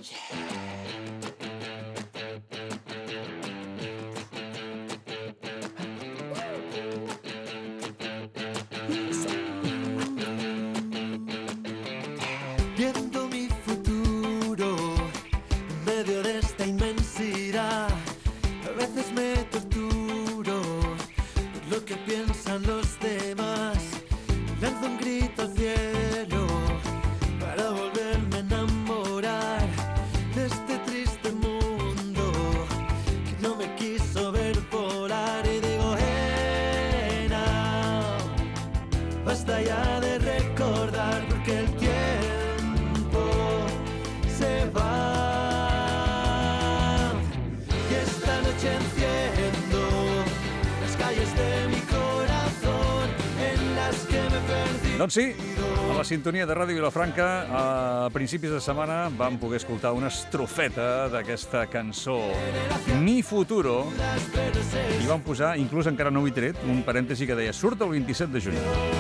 Viendo mi futuro en medio de esta inmensidad, a veces me torturo por lo que piensan los demás. Lanzo un grito al cielo para volverme a enamorar de este triste mundo que no me quiso ver volar. Y digo, now, basta ya de recordar, porque el tiempo se va. Y esta noche enciendo las calles de mi corazón en las que me perdí. Doncs sí, a la sintonia de Ràdio Vilafranca, a principis de setmana vam poder escoltar una estrofeta d'aquesta cançó Mi Futuro, i vam posar, inclús encara no ho he tret, un parèntesi que deia surt el 27 de juny.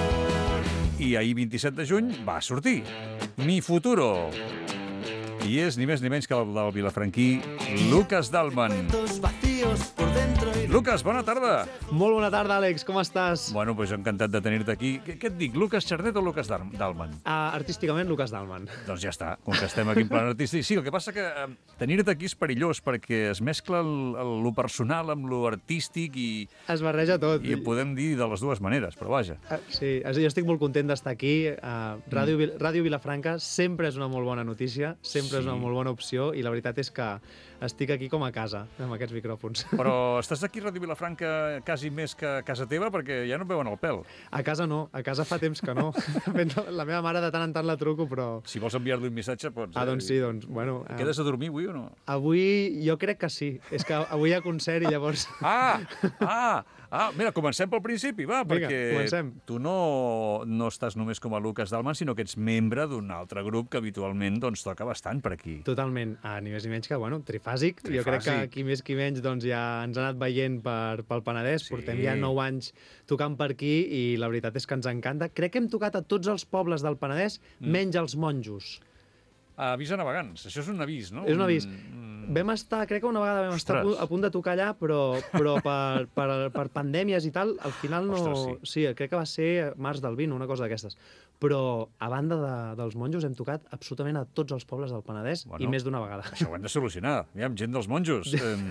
I ahir 27 de juny va sortir Mi Futuro. I és ni més ni menys que el del vilafranquí Lucas Dalman. Lucas, bona tarda. Molt bona tarda, Àlex, com estàs? Bueno, doncs encantat de tenir-te aquí. Què et dic, Lucas Charnet o Lucas Dalman? Artísticament, Lucas Dalman. Doncs ja està, com que estem aquí en plan artístic. Sí, el que passa que tenir-te aquí és perillós perquè es mescla lo personal amb lo artístic i... Es barreja tot. I ho podem dir de les dues maneres, però vaja. Sí, jo estic molt content d'estar aquí. Ràdio Vilafranca sempre és una molt bona notícia, sempre és una molt bona opció, i la veritat és que estic aquí com a casa, amb aquests micròfons. Però estàs aquí a Ràdio Vilafranca quasi més que a casa teva perquè ja no et veuen el pèl. A casa no, a casa fa temps que no. La meva mare de tant en tant la truco, però... Si vols enviar-li un missatge, pots. Doncs sí, doncs, bueno... Quedes a dormir avui o no? Avui jo crec que sí. És que avui hi ha concert i llavors... Mira, comencem pel principi, va, Vinga, perquè comencem. tu no estàs només com a Lucas Dalman, sinó que ets membre d'un altre grup que habitualment doncs, toca bastant per aquí. Totalment, ni més ni menys que, bueno, trifàsic. Jo crec que qui més qui menys doncs, ja ens ha anat veient pel Penedès, portem ja 9 anys tocant per aquí i la veritat és que ens encanta. Crec que hem tocat a tots els pobles del Penedès, menys els monjos. Avís a navegants, això és un avís, no? És un avís. Vam estar, crec que una vegada vam estar a punt de tocar allà, però per pandèmies i tal, al final no... Ostres, sí, crec que va ser març del 20, una cosa d'aquestes. Però, a banda dels monjos, hem tocat absolutament a tots els pobles del Penedès, i més d'una vegada. Això ho hem de solucionar. Aviam, gent dels monjos.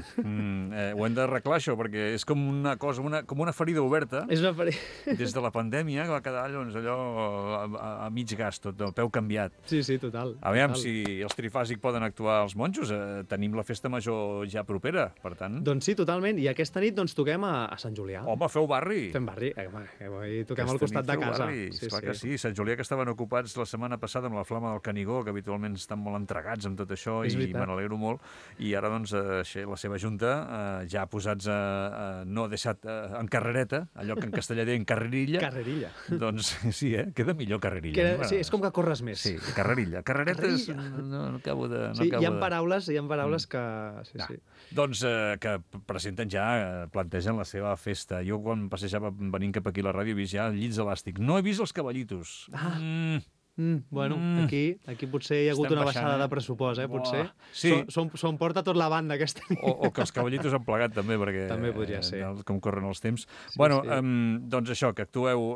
Ho hem d'arreglar, això, perquè és com una cosa, com una ferida oberta. És una ferida... Des de la pandèmia, que va quedar allò a mig gas, tot, el peu canviat. Sí, total. Aviam, si els trifàsic poden actuar els monjos, tenim la festa major ja propera, per tant... Doncs sí, totalment. I aquesta nit doncs, toquem a Sant Julià. Home, feu barri. Fem barri. Avui toquem al costat de casa. Clar que sí. Sant Julià, que estaven ocupats la setmana passada amb la Flama del Canigó, que habitualment estan molt entregats amb tot això, i me n'alegro molt. I ara, doncs, la seva junta ja posats no deixat en carrereta, allò que en castellà deien carrerilla. Carrerilla. Doncs sí, queda millor carrerilla. Sí, és com que corres més. Sí, carrerilla. Carrereta és... No acabo de... Sí, hi ha paraules que... Sí. Doncs que presenten ja, plantegen la seva festa. Jo quan passejava venint cap aquí a la ràdio he vist ja el llits elàstic. No he vist els cavallitos. Bueno, aquí potser hi ha hagut una baixada de pressupost, potser. Sí. S'ho porta tot la banda aquesta nit. O que els cavallitos han plegat també, perquè... També podria ser. Com corren els temps. Bueno, doncs això, que actueu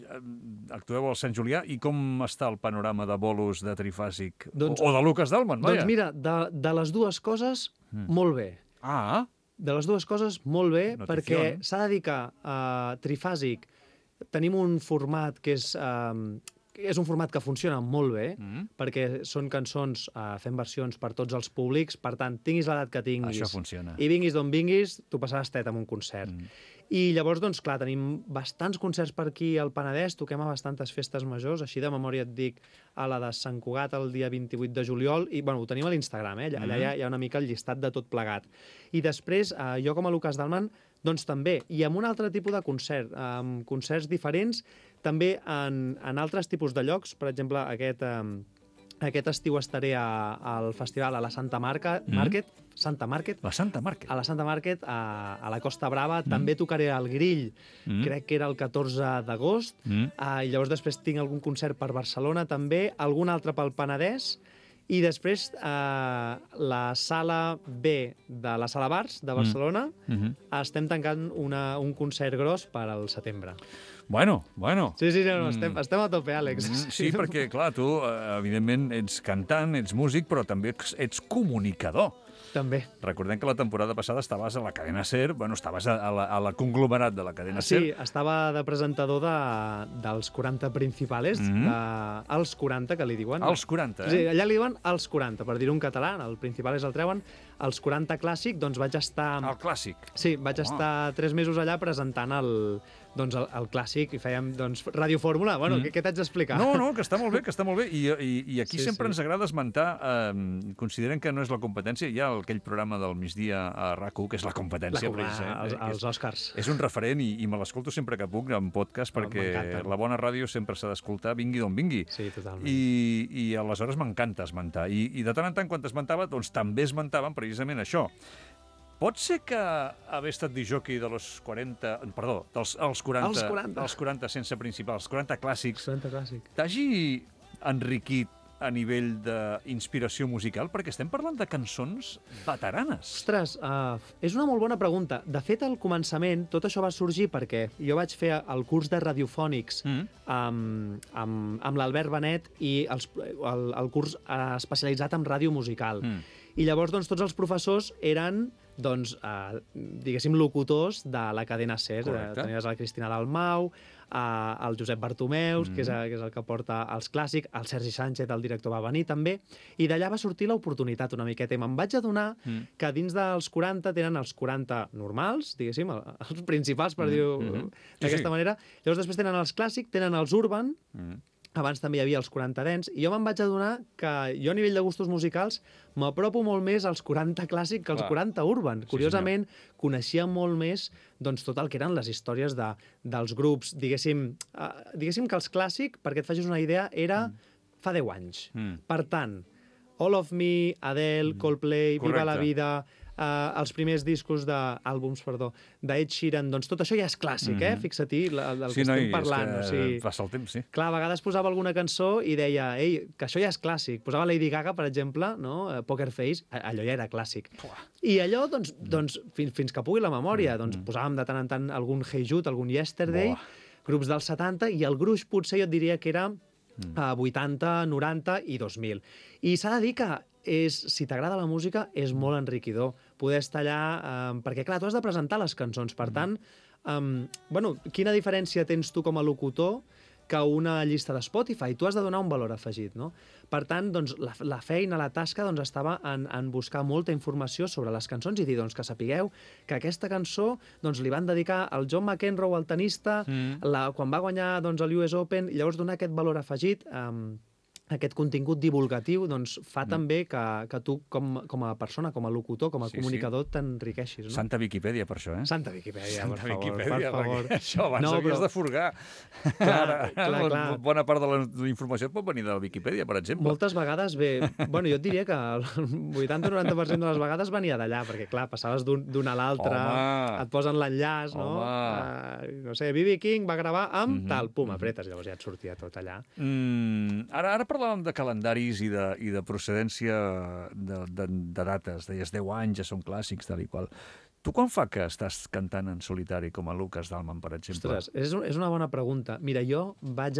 al Sant Julià, i com està el panorama de bolos de trifàsic? O de Lucas Dalman, vaja. Doncs mira, de les dues coses, molt bé. De les dues coses, molt bé, perquè s'ha de dir que trifàsic tenim un format que és un format que funciona molt bé, perquè són cançons, fem versions per tots els públics, per tant, tinguis l'edat que tinguis, això funciona. I vinguis d'on vinguis, tu passaràs tet amb un concert. I llavors, doncs, clar, tenim bastants concerts per aquí al Penedès, toquem a bastantes festes majors, així de memòria et dic, a la de Sant Cugat el dia 28 de juliol, i, bueno, ho tenim a l'Instagram, allà hi ha una mica el llistat de tot plegat. I després, jo com a Lucas Dalman, doncs també, i amb un altre tipus de concert, amb concerts diferents, també en altres tipus de llocs, per exemple, aquest estiu estaré al festival a la Santa Market, Santa Market. La Santa Market. A la Santa Market, a la Costa Brava. També tocaré al Grill, crec que era el 14 d'agost. I llavors després tinc algun concert per Barcelona també, algun altre pel Penedès, I després, la sala B de la Sala Bars de Barcelona, estem tancant un concert gros per al setembre. Bueno. Sí, no, estem a tope, Àlex. Sí, perquè, clar, tu, evidentment, ets cantant, ets músic, però també ets comunicador. També. Recordem que la temporada passada estaves a la cadena SER, estaves a la conglomerat de la cadena SER. Sí, estava de presentador dels 40 principals, els 40, que li diuen. Els 40, Sí, allà li diuen els 40, per dir-ho en català, el principals el treuen. Els 40 clàssic, doncs vaig estar... El clàssic. Sí, vaig estar 3 mesos allà presentant el clàssic i fèiem, Ràdio Fórmula. Bueno, què t'haig d'explicar? No, que està molt bé, I aquí sempre ens agrada esmentar, consideren que no és la competència, hi ha aquell programa del migdia a RAC1, que és la competència, precisament. Els Oscars. És un referent i me l'escolto sempre que puc en podcast, perquè la bona ràdio sempre s'ha d'escoltar, vingui d'on vingui. Sí, totalment. I aleshores m'encanta esmentar. I de tant en tant, quan esmentava, doncs també esmentaven precisament això. Pot ser que haver estat disjockey dels 40... Perdó, dels 40 sense principals, els 40 clàssics, t'hagi enriquit a nivell d'inspiració musical? Perquè estem parlant de cançons veteranes. Ostres, és una molt bona pregunta. De fet, al començament, tot això va sorgir perquè jo vaig fer el curs de radiofònics amb l'Albert Benet i el curs especialitzat en ràdio musical. I llavors, tots els professors eren, diguéssim, locutors de la cadena SER. Tenies la Cristina Dalmau, el Josep Bartomeus, que és el que porta els clàssics, el Sergi Sánchez, el director, va venir també, i d'allà va sortir l'oportunitat una miqueta. I me'n vaig adonar que dins dels 40 tenen els 40 normals, diguéssim, els principals, per dir-ho d'aquesta manera. Llavors després tenen els clàssics, tenen els urban, abans també hi havia els 40 dents, i jo me'n vaig adonar que jo a nivell de gustos musicals m'apropo molt més als 40 clàssics que als 40 urban. Curiosament, coneixia molt més tot el que eren les històries dels grups. Diguéssim que els clàssics, perquè et facis una idea, era fa 10 anys. Per tant, All of Me, Adele, Coldplay, Viva la Vida, els primers discos d'àlbums, d'Ed Sheeran, tot això ja és clàssic, fixa-t'hi el que estem parlant. Passa el temps, sí. Clar, a vegades posava alguna cançó i deia, que això ja és clàssic. Posava Lady Gaga, per exemple, Poker Face, allò ja era clàssic. I allò, fins que pugui la memòria, posàvem de tant en tant algun Hey Jude, algun Yesterday, grups dels 70, i el gruix potser jo et diria que era 80, 90 i 2000. I s'ha de dir que si t'agrada la música, és molt enriquidor poder estar allà, perquè, clar, tu has de presentar les cançons. Per tant, quina diferència tens tu com a locutor que una llista de Spotify? Tu has de donar un valor afegit, no? Per tant, la feina, la tasca, estava en buscar molta informació sobre les cançons i dir que sapigueu que aquesta cançó li van dedicar al John McEnroe, el tenista, quan va guanyar el US Open, i llavors donar aquest valor afegit, aquest contingut divulgatiu, fa també que tu, com a persona, com a locutor, com a comunicador, t'enriqueixis. Santa Viquipèdia, per això, eh? Santa Viquipèdia, per favor. Això abans havies de furgar. Clar. Bona part de la informació pot venir de la Viquipèdia, per exemple. Moltes vegades jo et diria que el 80-90% de les vegades venia d'allà, perquè, clar, passaves d'un a l'altre, et posen l'enllaç, no? No sé, B.B. King va gravar amb tal, pum, apretes, llavors ja et sortia tot allà. Ara parlàvem de calendaris i de procedència de dates. Deies 10 anys, ja són clàssics, tal i qual. Tu quan fa que estàs cantant en solitari, com a Lucas Dalman, per exemple? Ostres, és una bona pregunta. Mira, jo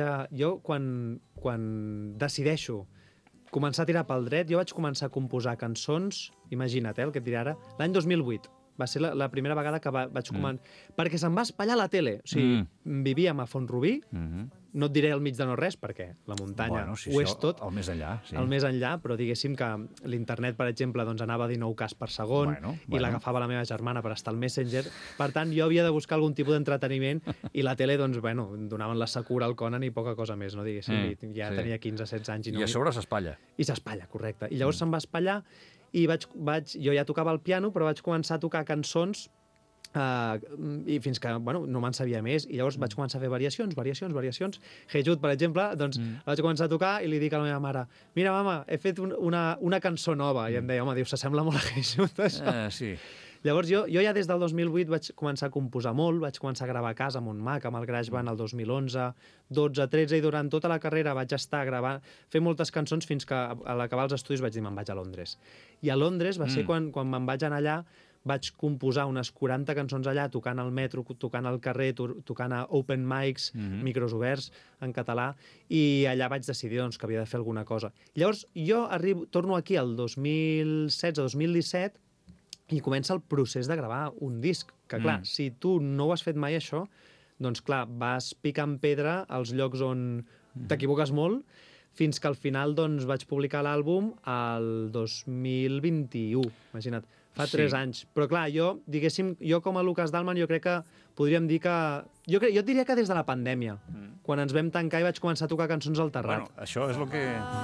quan decideixo començar a tirar pel dret, jo vaig començar a composar cançons, imagina't, el que et diré ara, l'any 2008. Va ser la primera vegada que vaig començar... Perquè se'm va espatllar la tele. O sigui, vivíem a Font-rubí, no et diré al mig de no res, perquè la muntanya ho és tot. El més enllà, sí. El més enllà, però diguéssim que l'internet, per exemple, anava a 19 cas per segon i l'agafava la meva germana per estar al Messenger. Per tant, jo havia de buscar algun tipus d'entreteniment i la tele, donaven la Sakura al Conan i poca cosa més, no diguéssim. Ja tenia 15-16 anys. I a sobre s'espatlla. I s'espatlla, correcte. I llavors se'm va espatllar i jo ja tocava el piano, però vaig començar a tocar cançons i fins que no me'n sabia més, i llavors vaig començar a fer variacions. Hey Jude, per exemple, vaig començar a tocar i li dic a la meva mare, mira, mama, he fet una cançó nova, i em deia, home, s'assembla molt a Hey Jude, això. Sí. Llavors jo ja des del 2008 vaig començar a composar molt, vaig començar a gravar a casa amb un Mac, amb el GarageBand el 2011, 12, 13, i durant tota la carrera vaig estar gravant, fer moltes cançons fins que a l'acabar els estudis vaig dir me'n vaig a Londres. I a Londres va ser quan me'n vaig anar allà, vaig composar unes 40 cançons allà, tocant al metro, tocant al carrer, tocant a open mics, micros oberts en català, i allà vaig decidir doncs, que havia de fer alguna cosa. Llavors jo torno aquí el 2016-2017 i comença el procés de gravar un disc, que clar, si tu no ho has fet mai això, doncs clar, vas picant pedra als llocs on t'equivoques molt, fins que al final doncs, vaig publicar l'àlbum el 2021, imagina't, fa 3 anys. Però clar, jo com a Lucas Dalman, jo crec que podríem dir que... Jo et diria que des de la pandèmia, quan ens vam tancar i vaig començar a tocar cançons al terrat. Bueno, això és el que...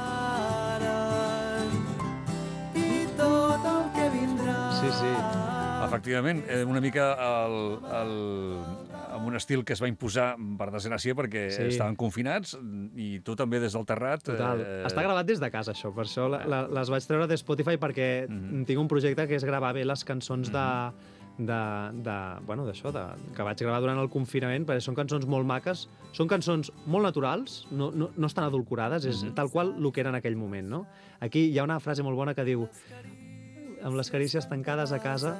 Sí. Efectivament, una mica amb un estil que es va imposar, per desgràcia, perquè estaven confinats, i tu també des del terrat... Total. Està gravat des de casa, això. Per això les vaig treure de Spotify, perquè tinc un projecte que és gravar bé les cançons que vaig gravar durant el confinament, perquè són cançons molt maques, són cançons molt naturals, no estan adulcorades, és tal qual el que era en aquell moment, no? Aquí hi ha una frase molt bona que diu: amb les carícies tancades a casa...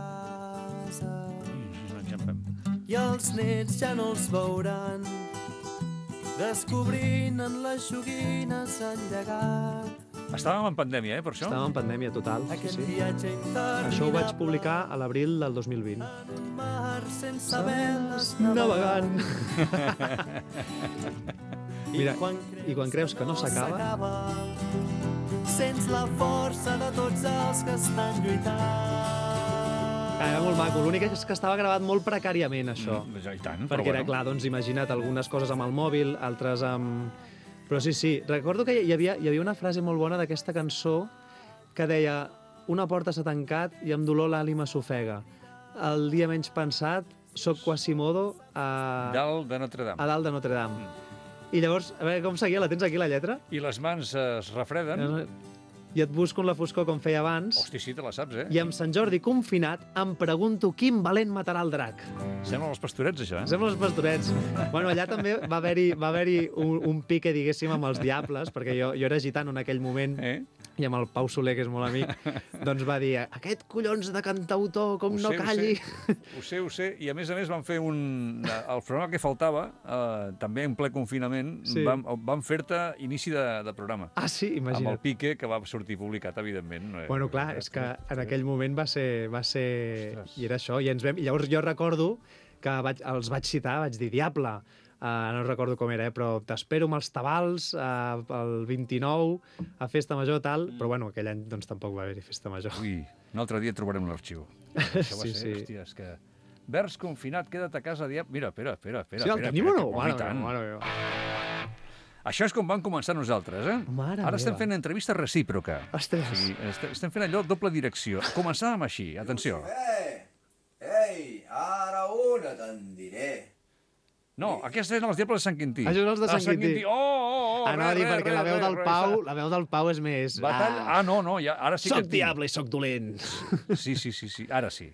I els nets ja no els veuran, descobrint en les joguines el llegat. Estàvem en pandèmia, per això? Estàvem en pandèmia, total. Aquest viatge interminable. Això ho vaig publicar a l'abril del 2020. En un mar sense veles Navegant. Mira, i quan creus que no s'acaba, sents la força de tots els que estan lluitant. Era molt maco. L'únic és que estava gravat molt precàriament, això. I tant, perquè era clar, doncs imagina't, algunes coses amb el mòbil, altres amb... Però sí, recordo que hi havia una frase molt bona d'aquesta cançó que deia: una porta s'ha tancat i amb dolor l'ànima s'ofega. El dia menys pensat, soc Quasimodo a dalt de Notre Dame. A dalt de Notre Dame. I llavors, a veure com seguia, la tens aquí, la lletra? I les mans es refreden. I et busco en la foscor com feia abans. Hosti, sí, te la saps, I amb Sant Jordi confinat em pregunto quin valent matarà el drac. Sembla els pastorets, això, Sembla els pastorets. Bueno, allà també va haver-hi un pique, diguéssim, amb els diables, perquè jo era gitano en aquell moment, i amb el Pau Soler, que és molt amic, doncs va dir: aquest collons de cantautor, com no calli. Ho sé. I a més van fer el programa que faltava, també en ple confinament, van fer-te inici de programa. Ah, sí? Imagina't. Amb el pique, que va sortir publicat, evidentment. Bueno, clar, és que en aquell moment va ser... I era això, i llavors jo recordo que els vaig citar, vaig dir: diable, no recordo com era, però t'espero amb els tabals el 29 a Festa Major, tal, però bueno, aquell any doncs tampoc va haver-hi Festa Major. Ui, un altre dia trobarem l'arxiu. Això va ser, hòstia, és que... Vers confinat, queda't a casa, diable... Mira, espera. Sí, el tenim o no? Mare meva. Això és com vam començar nosaltres, Ara estem fent entrevista recíproca. Ostres. Sí, estem fent allò doble direcció. Començàvem així, atenció. Ei, ara una te'n diré. No, aquests eren els diables de Sant Quintí. Això són els de Sant Quintí. No, perquè la veu del Pau és més... No, ara sí que... Soc diable i soc dolent. Sí, ara sí.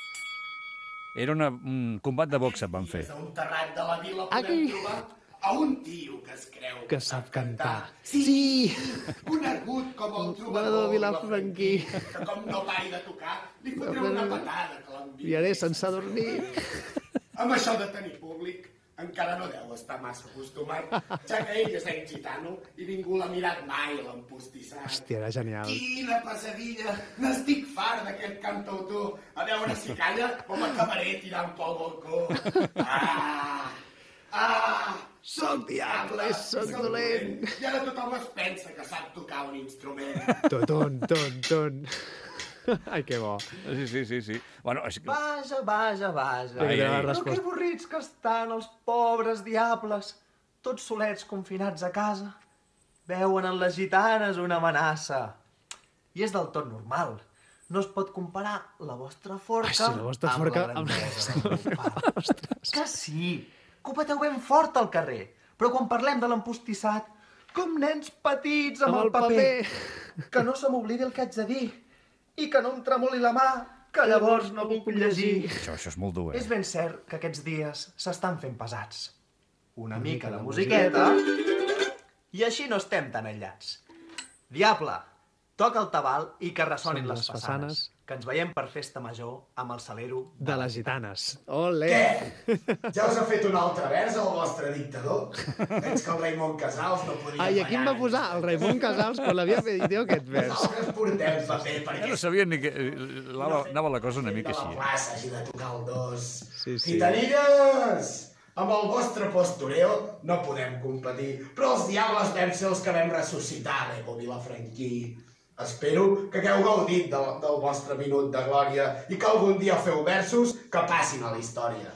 Era un combat de boxa, van fer. Des d'un terrat de la vila podem trobar a un tio que es creu que sap cantar. Sí! Conegut com el trobador vilafranquí. Que com no pari de tocar, li fotré una patada que l'envia. I ara sense dormir. Amb això de tenir públic, encara no deu estar massa acostumat, ja que ell és gitano i ningú l'ha mirat mai a l'empostissat. Hòstia, era genial. Quina pesadilla! N'estic fart d'aquest cantautor. A veure si calla o m'acabaré tirant pel balcó. Soc diable, soc dolent. I ara tothom es pensa que sap tocar un instrument. Ton. Ai, que bo. Sí. Bueno, Vaja. Però que avorrits que estan els pobres diables, tots solets confinats a casa. Veuen en les gitanes una amenaça. I és del tot normal. No es pot comparar la vostra forca amb la grandesa del meu pare. Que sí, que ho pateu ben fort al carrer, però quan parlem de l'empostissat, com nens petits amb el paper. Que no se m'oblidi el que haig de dir i que no em tremoli la mà, que llavors no puc llegir. Això és molt dur, És ben cert que aquests dies s'estan fent pesats. Una mica de musiqueta i així no estem tan aïllats. Diable, toca el tabal i que ressonin Són les les façanes, façanes. que ens veiem per festa major amb el salero De les gitanes. Ole! Què? Ja us ha fet un altre vers el vostre dictador? Veig que el Raimon Casals no podia Ai, a quin va posar? El Raimon Casals, quan l'havia fet, diu aquest vers. Nosaltres portem paper Ja perquè no sabien ni que... Anava la cosa una mica de la així. plaça hagi de tocar el dos. Sí, sí. Gitanilles! Amb el vostre postureo no podem competir, però els diables vam ser els que vam ressuscitar l'Ego Vilafranquí. Espero que hagueu gaudit del vostre minut de glòria i que algun dia feu versos que passin a la història.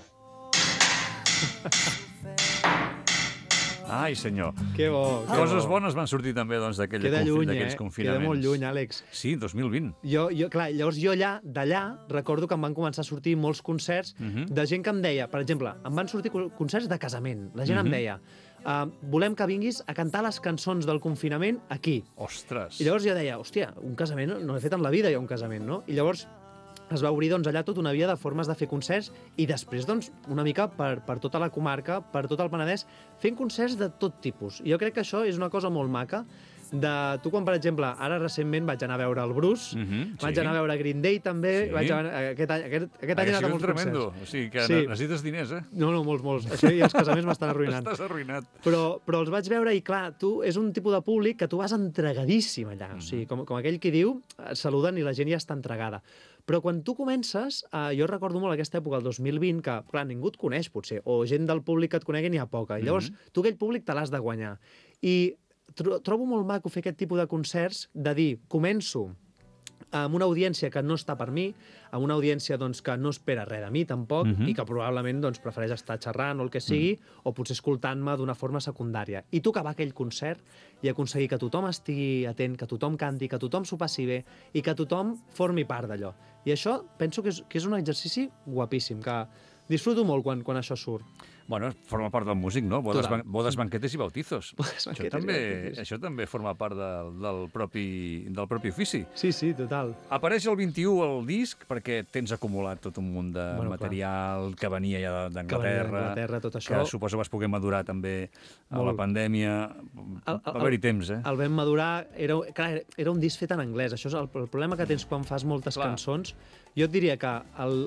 Ai, senyor. Que bo. que Coses bo. bones van sortir també doncs, Queda lluny, d'aquells Queda confinaments. molt lluny, Àlex. Sí, 2020. Clar, llavors jo d'allà recordo que em van començar a sortir molts concerts de gent que em deia, per exemple, em van sortir concerts de casament. La gent em deia, volem que vinguis a cantar les cançons del confinament aquí. Ostres. I llavors jo deia, hòstia, un casament, no he fet en la vida jo un casament, no? I llavors es va obrir doncs, allà tota una via de formes de fer concerts i després doncs, una mica per tota la comarca, per tot el Penedès, fent concerts de tot tipus. Jo crec que això és una cosa molt maca. Tu quan, per exemple, ara recentment vaig anar a veure el Bruce, vaig anar a veure Green Day també, Sí. vaig anar, aquest any he anat a molts tremendo. concerts. O sigui que Sí. necessites diners, eh? No, molts. Això i els casaments m'estan arruïnant. Estàs arruïnat. Però els vaig veure i, clar, és un tipus de públic que tu vas entregadíssim allà. O sigui, com aquell qui diu, et saluden i la gent ja està entregada. Però quan tu comences, jo recordo molt aquesta època, el 2020, que, clar, ningú et coneix, potser, o gent del públic que et conegui n'hi ha poca. I llavors, tu aquell públic te l'has de guanyar. I trobo molt maco fer aquest tipus de concerts, de dir, començo amb una audiència que no està per mi, amb una audiència doncs, que no espera res de mi tampoc i que probablement doncs, prefereix estar xerrant o el que sigui, o potser escoltant-me d'una forma secundària. I tu acabar aquell concert i aconseguir que tothom estigui atent, que tothom canti, que tothom s'ho passi bé i que tothom formi part d'allò. I això penso que és un exercici guapíssim, que disfruto molt quan això surt. Bueno, forma part del músic, no? Total. Bodes, banquetes i bautizos. Bodes, banquetes i bautizos. Això també forma part del propi ofici. Sí, total. Apareix el 21 el disc perquè tens acumulat tot un munt de material que venia ja d'Anglaterra, tot això. que suposo vas poder madurar també a la pandèmia. Va haver-hi temps, eh? El vam madurar, era un disc fet en anglès. Això és el problema que tens quan fas moltes cançons. Jo et diria que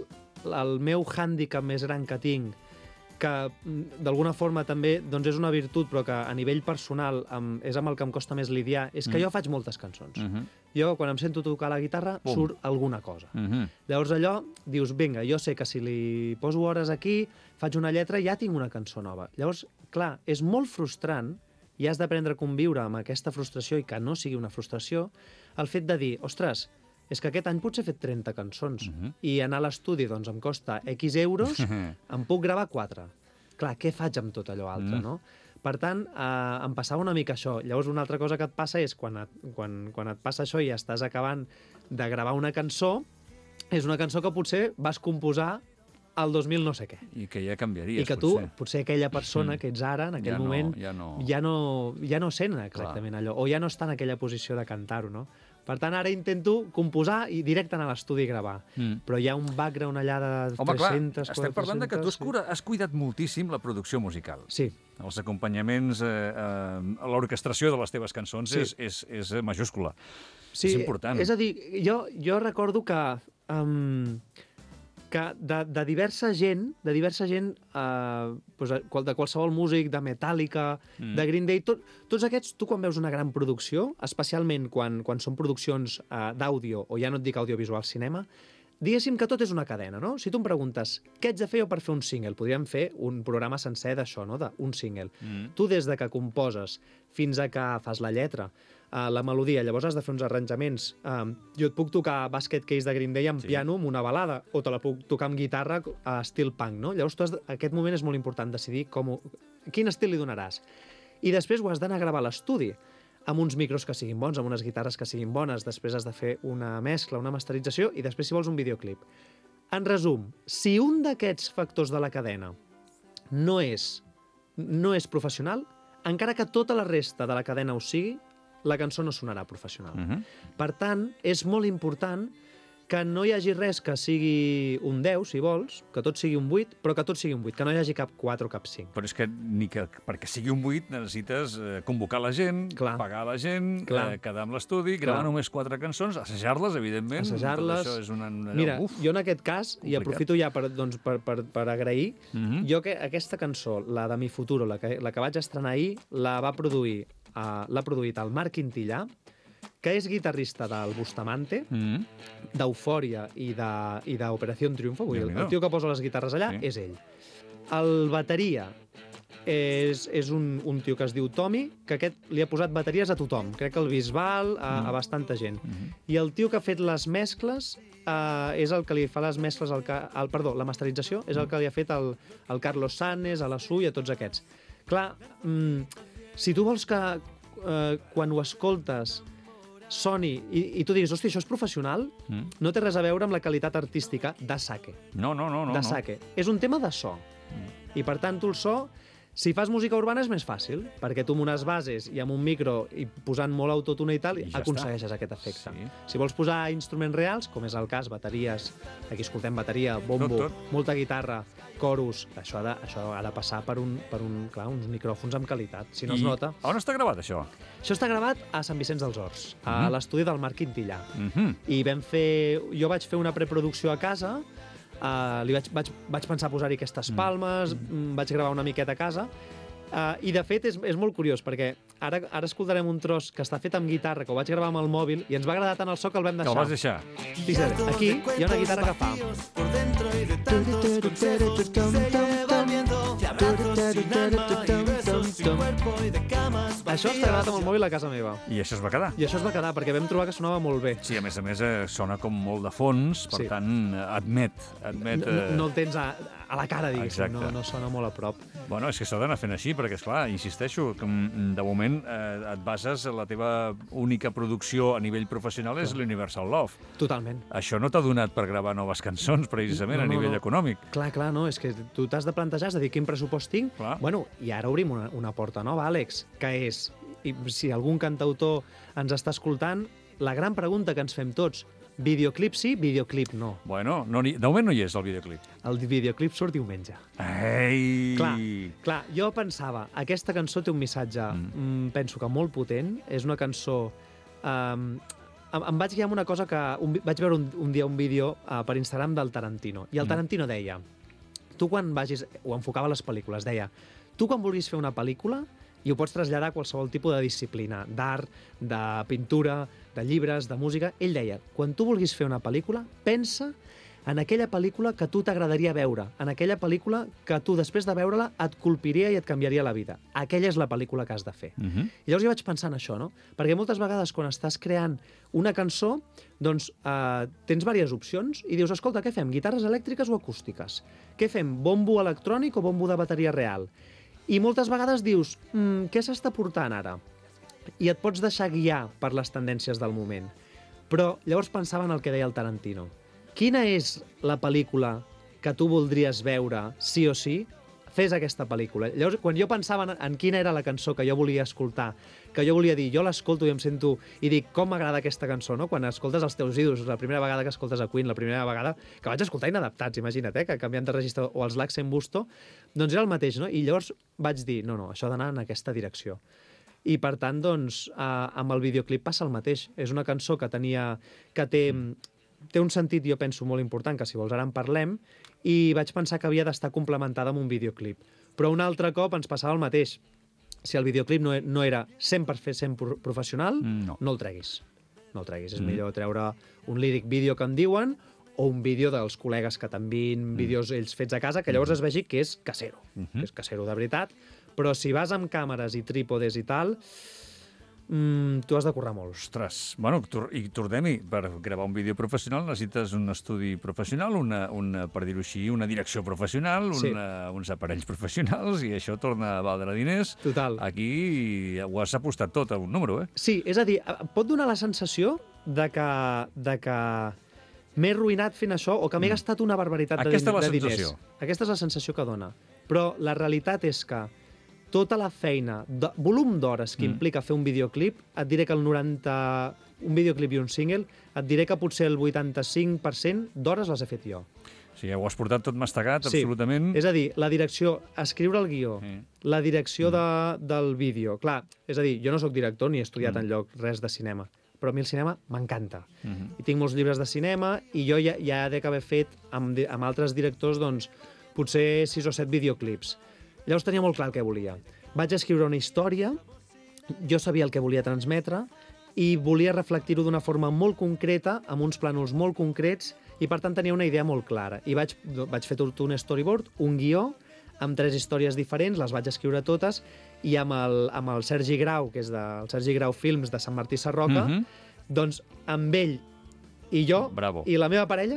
el meu hàndicap més gran que tinc, que d'alguna forma també doncs és una virtut, però que a nivell personal és amb el que em costa més lidiar, és que jo faig moltes cançons. Jo, quan em sento tocar la guitarra, surt alguna cosa. Llavors allò, dius, vinga, jo sé que si li poso hores aquí, faig una lletra i ja tinc una cançó nova. Llavors, clar, és molt frustrant, i has d'aprendre a conviure amb aquesta frustració i que no sigui una frustració, el fet de dir, ostres, és que aquest any potser he fet 30 cançons i anar a l'estudi doncs em costa X euros, em puc gravar 4. Clar, què faig amb tot allò altre, no? Per tant, em passava una mica això. Llavors, una altra cosa que et passa és quan et passa això i estàs acabant de gravar una cançó, és una cançó que potser vas composar al 2000 no sé què. I que ja canviaries, I que tu, potser aquella persona que ets ara, en aquell moment, ja no sent exactament allò, o ja no està en aquella posició de cantar-ho, no? Per tant, ara intento composar i directe anar a l'estudi i gravar. Però hi ha un background allà de 300, 400... Home, clar, estem parlant de que tu has cuidat moltíssim la producció musical. Sí. Els acompanyaments, l'orquestració de les teves cançons és majúscula. Sí, és important. És a dir, jo recordo que de diversa gent, de qualsevol músic, de Metallica, de Green Day, tots aquests, tu quan veus una gran producció, especialment quan són produccions d'àudio, o ja no et dic audiovisual, cinema, diguéssim que tot és una cadena, no? Si tu em preguntes què haig de fer jo per fer un single, podríem fer un programa sencer d'això, no? D'un single. Tu des de que composes fins a que fas la lletra, la melodia, llavors has de fer uns arranjaments. Jo et puc tocar Basket Case de Green Day en piano, amb una balada, o te la puc tocar amb guitarra a estil punk, no? Llavors aquest moment és molt important, decidir quin estil li donaràs. I després ho has d'anar a gravar a l'estudi, amb uns micros que siguin bons, amb unes guitarres que siguin bones, després has de fer una mescla, una masterització, i després, si vols, un videoclip. En resum, si un d'aquests factors de la cadena no és professional, encara que tota la resta de la cadena ho sigui, la cançó no sonarà professional. Per tant, és molt important que no hi hagi res que sigui un 10, si vols, que tot sigui un 8, però que tot sigui un 8, que no hi hagi cap 4 o cap 5. Però és que perquè sigui un 8 necessites convocar la gent, pagar la gent, quedar amb l'estudi, gravar només 4 cançons, assajar-les, evidentment. Assajar-les. Tot això és una... Mira, jo en aquest cas, i aprofito ja per agrair, jo que aquesta cançó, la de Mi Futuro, la que vaig estrenar ahir, l'ha produït el Marc Quintillà, que és guitarrista del Bustamante, d'Eufòria i d'Operació Triunfo. Vull dir, el tio que posa les guitarres allà és ell. El bateria és un tio que es diu Tommy, que aquest li ha posat bateries a tothom. Crec que el Bisbal, a bastanta gent. I el tio que ha fet les mescles és el que li fa les mescles... Perdó, la masterització és el que li ha fet el Carlos Sanes, a la Su i a tots aquests. Clar, si tu vols que quan ho escoltes soni i tu diguis, hòstia, això és professional, no té res a veure amb la qualitat artística de Sake. No. De Sake. És un tema de so. I per tant, tu el so, si fas música urbana és més fàcil, perquè tu amb unes bases i amb un micro i posant molt autotune i tal, aconsegueixes aquest efecte. Si vols posar instruments reals, com és el cas, bateries, aquí escoltem bateria, bombo, molta guitarra, coros, això ha de passar per uns micròfons amb qualitat, si no es nota. On està gravat, això? Això està gravat a Sant Vicenç dels Horts, a l'estudi del Marc Quintillà. I jo vaig fer una preproducció a casa, vaig pensar posar-hi aquestes palmes, vaig gravar una miqueta a casa, i de fet és molt curiós, perquè ara escoltarem un tros que està fet amb guitarra, que ho vaig gravar amb el mòbil, i ens va agradar tant el so que el vam deixar. Que el vas deixar? Fixa't, aquí hi ha una guitarra que fa... Això està gravat amb el mòbil a casa meva. I això es va quedar? I això es va quedar, perquè vam trobar que sonava molt bé. Sí, a més sona com molt de fons, per tant, admet... No el tens a la cara, diguéssim, no sona molt a prop. Bueno, és que s'ha d'anar fent així, perquè, esclar, insisteixo, que de moment et bases, la teva única producció a nivell professional és l'Universal Love. Totalment. Això no t'ha donat per gravar noves cançons, precisament, a nivell econòmic. Clar, no, és que tu t'has de plantejar, és a dir, quin pressupost tinc? Bueno, i ara obrim una porta nova, Àlex, que és, si algun cantautor ens està escoltant, la gran pregunta que ens fem tots, videoclip sí, videoclip no. Bueno, de moment no hi és el videoclip. El videoclip surt diumenge. Ei! Clar, jo pensava, aquesta cançó té un missatge, penso que molt potent, és una cançó... Em vaig guiar amb una cosa que... Vaig veure un dia un vídeo per Instagram del Tarantino, i el Tarantino deia, tu quan vagis... Ho enfocava a les pel·lícules, deia, tu quan vulguis fer una pel·lícula, i ho pots traslladar a qualsevol tipus de disciplina, d'art, de pintura, de llibres, de música. Ell deia, quan tu vulguis fer una pel·lícula, pensa en aquella pel·lícula que tu t'agradaria veure, en aquella pel·lícula que tu, després de veure-la, et colpiria i et canviaria la vida. Aquella és la pel·lícula que has de fer. I llavors jo vaig pensar en això, no? Perquè moltes vegades, quan estàs creant una cançó, doncs tens diverses opcions i dius, escolta, què fem? Guitarres elèctriques o acústiques? Què fem? Bombo electrònic o bombo de bateria real? I moltes vegades dius, què s'està portant ara? I et pots deixar guiar per les tendències del moment. Però llavors pensava en el que deia el Tarantino. Quina és la pel·lícula que tu voldries veure, sí o sí? Fes aquesta pel·lícula. Llavors, quan jo pensava en quina era la cançó que jo volia escoltar, que jo volia dir, jo l'escolto i em sento i dic, com m'agrada aquesta cançó, no? Quan escoltes els teus ídols, la primera vegada que escoltes a Queen, la primera vegada que vaig escoltar Inadaptats, imagina't, que canviant de registre, o els Lax en Busto, doncs era el mateix, no? I llavors vaig dir, no, això ha d'anar en aquesta direcció. I per tant, doncs, amb el videoclip passa el mateix. És una cançó que té un sentit, jo penso, molt important, que si vols ara en parlem, i vaig pensar que havia d'estar complementada amb un videoclip. Però un altre cop ens passava el mateix. Si el videoclip no era 100% professional, no el treguis. No el treguis. És millor treure un líric vídeo que en diuen, o un vídeo dels col·legues que t'envien vídeos ells fets a casa, que llavors es vegi que és casero, que és casero de veritat. Però si vas amb càmeres i trípodes i tal, tu has de currar molt. Ostres, bueno, i tornem-hi, per gravar un vídeo professional necessites un estudi professional, per dir-ho així, una direcció professional, uns aparells professionals, i això torna a valdre diners. Total. Aquí ho has apostat tot a un número, eh? Sí, és a dir, pot donar la sensació de que m'he arruïnat fent això o que m'he gastat una barbaritat de diners. Aquesta és la sensació. Aquesta és la sensació que dona. Però la realitat és que tota la feina, volum d'hores que implica fer un videoclip, et diré que un videoclip i un single, et diré que potser el 85% d'hores les he fet jo. O sigui, ho has portat tot mastegat, absolutament. És a dir, la direcció, escriure el guió, la direcció del vídeo. Clar, és a dir, jo no sóc director ni he estudiat enlloc res de cinema, però a mi el cinema m'encanta. I tinc molts llibres de cinema i jo ja he d'haver fet amb altres directors, doncs, potser 6 o 7 videoclips. Llavors tenia molt clar el que volia. Vaig escriure una història, jo sabia el que volia transmetre i volia reflectir-ho d'una forma molt concreta, amb uns plànols molt concrets, i per tant tenia una idea molt clara. I vaig fer tot un storyboard, un guió, amb 3 històries diferents, les vaig escriure totes, i amb el Sergi Grau, que és del Sergi Grau Films de Sant Martí Sarroca, doncs amb ell i jo, i la meva parella,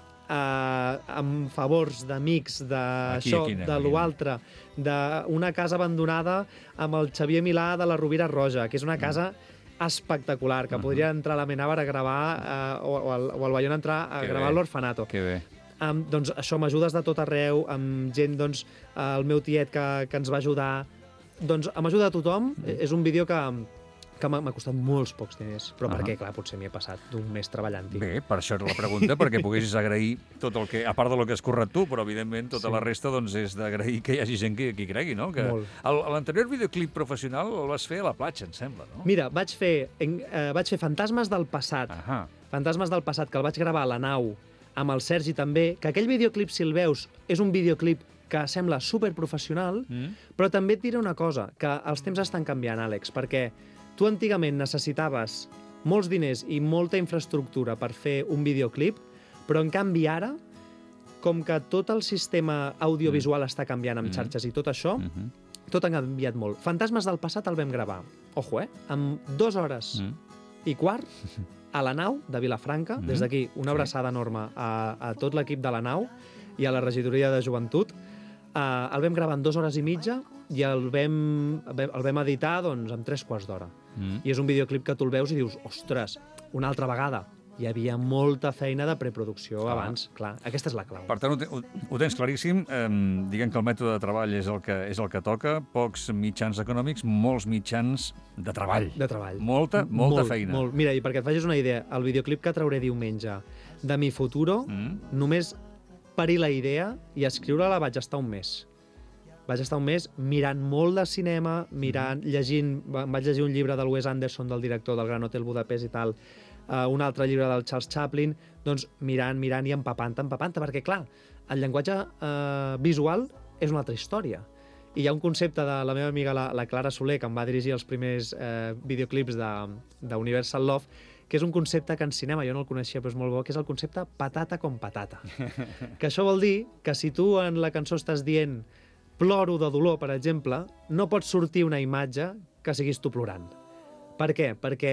amb favors d'amics, d'això, de l'altre, d'una casa abandonada amb el Xavier Milà de la Rovira Roja, que és una casa espectacular, que podria entrar a la Menàbar a gravar, o al Bayona entrar a gravar l'Orfanato. Que bé. Doncs això, m'ajudes de tot arreu, amb gent, doncs, el meu tiet que ens va ajudar. Doncs amb ajuda de tothom, és un vídeo que m'ha costat molts pocs diners, però perquè, clar, potser m'hi he passat d'un mes treballant-hi. Bé, per això era la pregunta, perquè poguessis agrair tot el que, a part de lo que has currat tu, però evidentment tota la resta doncs, és d'agrair que hi hagi gent que hi cregui, no? Molt. L'anterior videoclip professional el vas fer a la platja, em sembla, no? Mira, vaig fer Fantasmes del passat. Fantasmes del passat, que el vaig gravar a la nau, amb el Sergi també, que aquell videoclip, si el veus, és un videoclip que sembla superprofessional, però també et diré una cosa, que els temps estan canviant, Àlex, perquè tu antigament necessitaves molts diners i molta infraestructura per fer un videoclip, però en canvi ara, com que tot el sistema audiovisual està canviant amb xarxes i tot això, tot ha canviat molt. Fantasmes del passat el vam gravar, ojo, amb 2 hores i quart a la nau de Vilafranca. Des d'aquí, una abraçada enorme a tot l'equip de la nau i a la regidoria de joventut. El vam gravar en 2 hores i mitja i el vam editar doncs, en 3 quarts d'hora. I és un videoclip que tu el veus i dius, ostres, una altra vegada. Hi havia molta feina de preproducció abans. Clar, aquesta és la clau. Per tant, ho tens claríssim. Diguem que el mètode de treball és el que toca. Pocs mitjans econòmics, molts mitjans de treball. De treball. Molta feina. Molt. Mira, i perquè et facis una idea, el videoclip que trauré diumenge de Mi Futuro, només parir la idea i escriure-la vaig estar un mes. Vaig estar un mes mirant molt de cinema, llegint, vaig llegir un llibre del Wes Anderson, del director del Gran Hotel Budapest i tal, un altre llibre del Charles Chaplin, doncs mirant i empapant-te, perquè clar, el llenguatge visual és una altra història. I hi ha un concepte de la meva amiga, la Clara Soler, que em va dirigir els primers videoclips d'Universal Love, que és un concepte que en cinema jo no el coneixia, però és molt bo, que és el concepte patata com patata. Que això vol dir que si tu en la cançó estàs dient ploro de dolor, per exemple, no pot sortir una imatge que siguis tu plorant. Per què? Perquè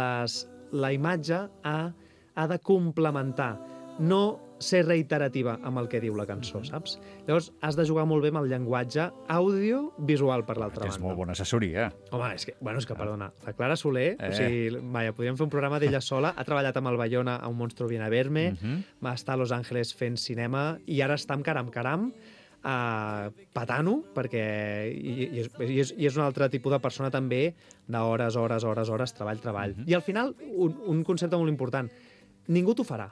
la imatge ha de complementar, no ser reiterativa amb el que diu la cançó, saps? Llavors, has de jugar molt bé amb el llenguatge audiovisual per l'altra banda. És molt bona assessoria. Home, és que, perdona, la Clara Soler, o sigui, podríem fer un programa d'ella sola, ha treballat amb el Bayona a Un monstruo viene a verme, va estar a Los Angeles fent cinema, i ara està amb caram, patant-ho, perquè és un altre tipus de persona també d'hores, treball. I al final, un concepte molt important, ningú t'ho farà.